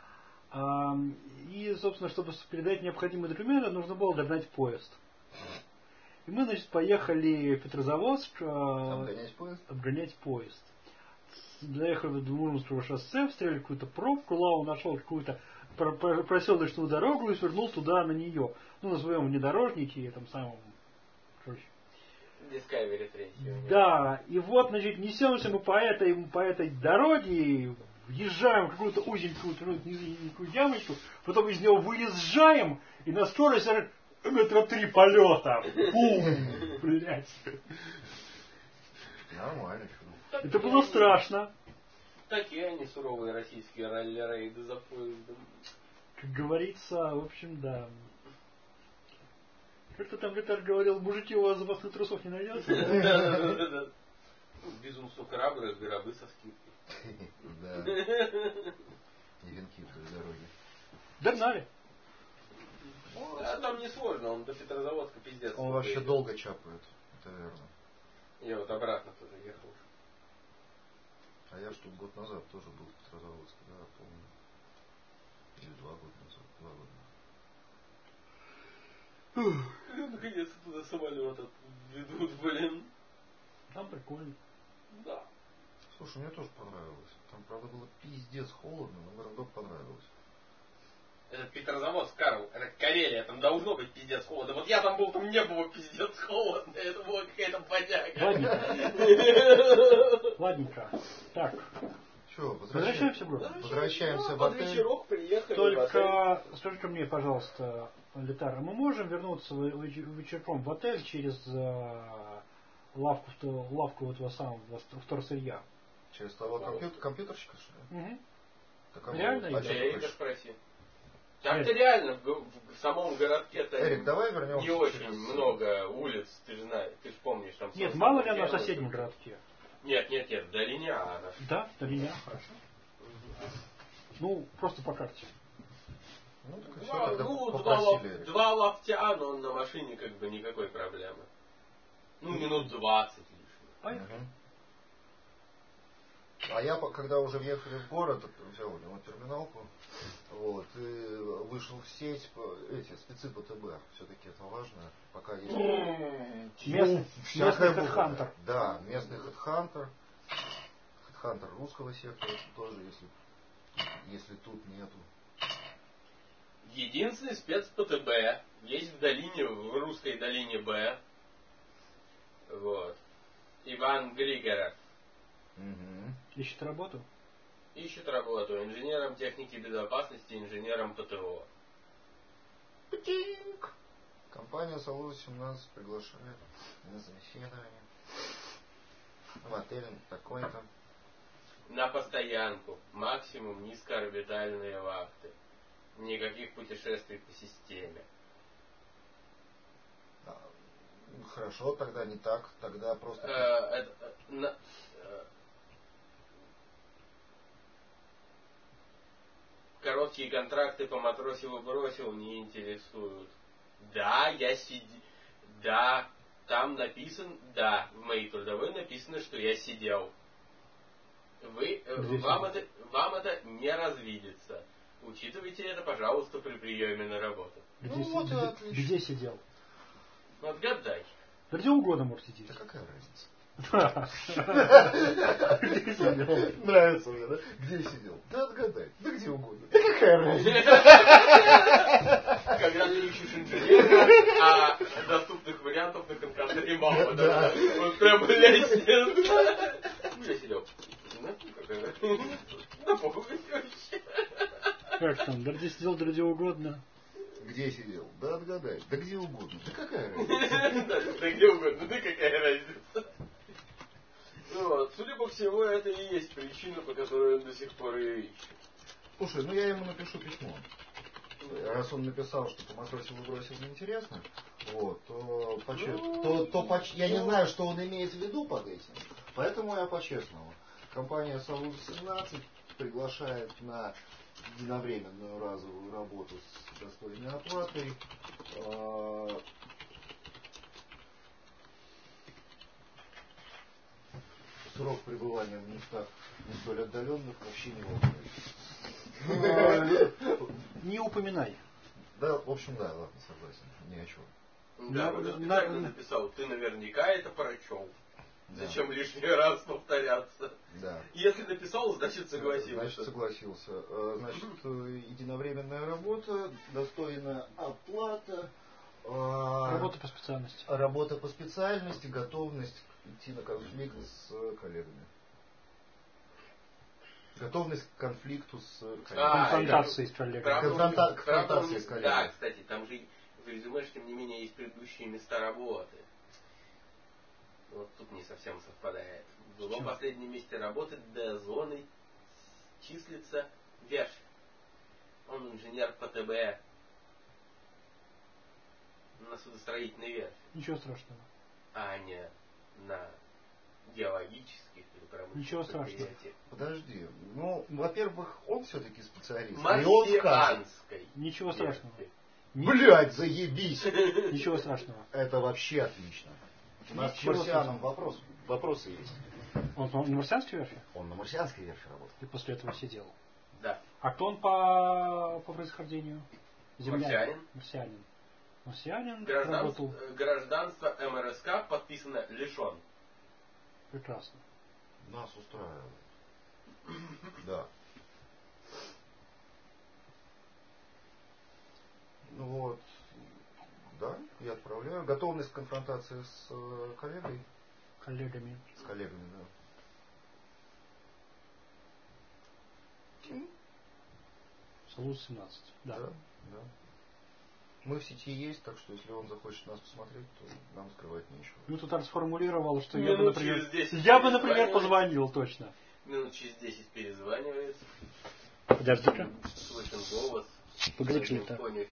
И, собственно, чтобы передать необходимые документы, нужно было догнать поезд. И мы, значит, поехали в Петрозаводск обгонять поезд. Доехали до Мурманского шоссе, встретили какую-то пробку, Лау нашел какую-то проселочную дорогу и свернул туда на нее. Ну, на своем внедорожнике, там самом, короче. Discovery 3. Да, и вот, значит, несемся мы по этой дороге, въезжаем в какую-то узенькую низенькую ямочку, потом из него выезжаем, и на скорость 3 метра полета. Бум! Блять. Нормально. Это было страшно. Такие они суровые российские ралли-рейды за поездом. Как говорится, в общем, да. Как-то там Виталь говорил, мужики, у вас запасных трусов не найдется? Да. Безумство храбрых, гробы со скидкой. Да. И венки вдоль дороги. Догнали. А там не сложно, он до Петрозаводска пиздец. Он вообще долго чапает, это верно. Я вот обратно тоже ехал. А я что, год назад тоже был в Петрозаводске, да, помню. Или 2 года назад, 2 года назад. Наконец-то туда самолет ведут, блин. Там прикольно. Да. Слушай, мне тоже понравилось. Там, правда, было пиздец холодно, но мне понравилось. Это Петрозаводск, Карл, это Карелия, там должно быть пиздец холодно. Вот я там был, там не было пиздец холодно, это была какая-то бодяга. Ладненько. Так. Что, Возвращаемся в город. Возвращаемся в под отель. вечерок приехали. Только скажи-ка мне, пожалуйста, Летар, мы можем вернуться вечерком в отель через лавку этого самого вторсырья? Через того компьютерщика, что ли? Угу. Так, Реально? а что ты Эрика хочешь? спроси. Там-то реально в самом городке-то Эрик, давай вернемся не очень через... много улиц, ты же знаешь, ты же помнишь. Там Нет, мало ли она в соседнем городке. Нет, в долине она. Да, в долине, хорошо. Ну, просто по карте. Ну, так все, тогда попросили. 2 локтя, но он на машине как бы никакой проблемы. Ну, минут 20 лишних. А я, когда уже въехали в город, взял у него терминалку, вот, и вышел в сеть, эти спецы по ТБ, все-таки это важно, пока есть... Местный HeadHunter. Да, местный HeadHunter. HeadHunter русского сектора тоже, если тут нету. Единственный спец по ТБ есть в русской долине Б. Вот. Иван Григоров. Ищет работу? Ищет работу инженером техники безопасности, инженером ПТО. Птинг. Компания Союз-17 приглашает на собеседование. В отеле такой-то. На постоянку. Максимум низкоорбитальные вахты. Никаких путешествий по системе. Хорошо, тогда не так. Тогда просто... Короткие контракты по матросил и бросил не интересуют. Да, Да, там написано... Да, в моей трудовой написано, что я сидел. Вам это не развидится. Учитывайте это, пожалуйста, при приеме на работу. Где сидел? Отгадай. Да где угодно может сидеть. Да какая разница? Где сидел? Нравится мне, да? Где сидел? Да отгадай. Да где угодно. Да какая разница? Когда ты ищешь инженера, а доступных вариантов на конкретной мало. Да. Вот прям лестница. Где сидел? Да похуй вообще. Как там? Да где сидел, да где угодно. Где сидел? Да отгадай. Да где угодно. Да какая разница? Да где угодно. Да какая разница? Вот. Судя по всему, это и есть причина, по которой он до сих пор ее ищет. Слушай, я ему напишу письмо. Раз он написал, что по матросил и бросил неинтересно, вот, я не знаю, что он имеет в виду под этим. Поэтому я по-честному. Компания Союз-17 приглашает на единовременную разовую работу с достойной оплатой. Срок пребывания в местах не столь отдаленных вообще не волнует. Не упоминай. Да, в общем, да, ладно, согласен. Ни о чем. Да, вот специально написал, ты наверняка это прочел. Да. Зачем лишний раз повторяться? Да. Если написал, значит согласился. Значит согласился. Значит, единовременная работа, достойная оплата. Работа по специальности. Работа по специальности, готовность идти на конфликт с коллегами. Готовность к конфликту с коллегами. Конфронтации с коллегами. Конфронтации с коллегами. Да, кстати, там же в резюме, тем не менее, есть предыдущие места работы. Вот тут не совсем совпадает. В его последнем месте работы до зоны числится верфь. Он инженер по ТБ на судостроительной верфи. Ничего страшного. А не на геологических или промышленных. Ничего страшного. Подожди. Во-первых, он все-таки специалист. Марсианской. Ничего страшного. Блять, заебись. Ничего страшного. Это вообще отлично. У нас к марсианам вопросы есть. Он на марсианской верфи? Он на марсианской верфи работал. И после этого сидел. Да. А кто он по происхождению? Землянин. Марсианин работал. Гражданство МРСК подписано лишен. Прекрасно. Нас устраивает. Да. Вот. Да, я отправляю. Готовность к конфронтации с коллегой. Коллегами. С коллегами, да. Союз-17. Да. Да. Мы в сети есть, так что если он захочет нас посмотреть, то нам скрывать нечего. Ну, тут так сформулировал, что я бы, например, позвонил точно. Минут через 10 перезванивается. Подожди-ка. Слышен голос. Погоди-ка.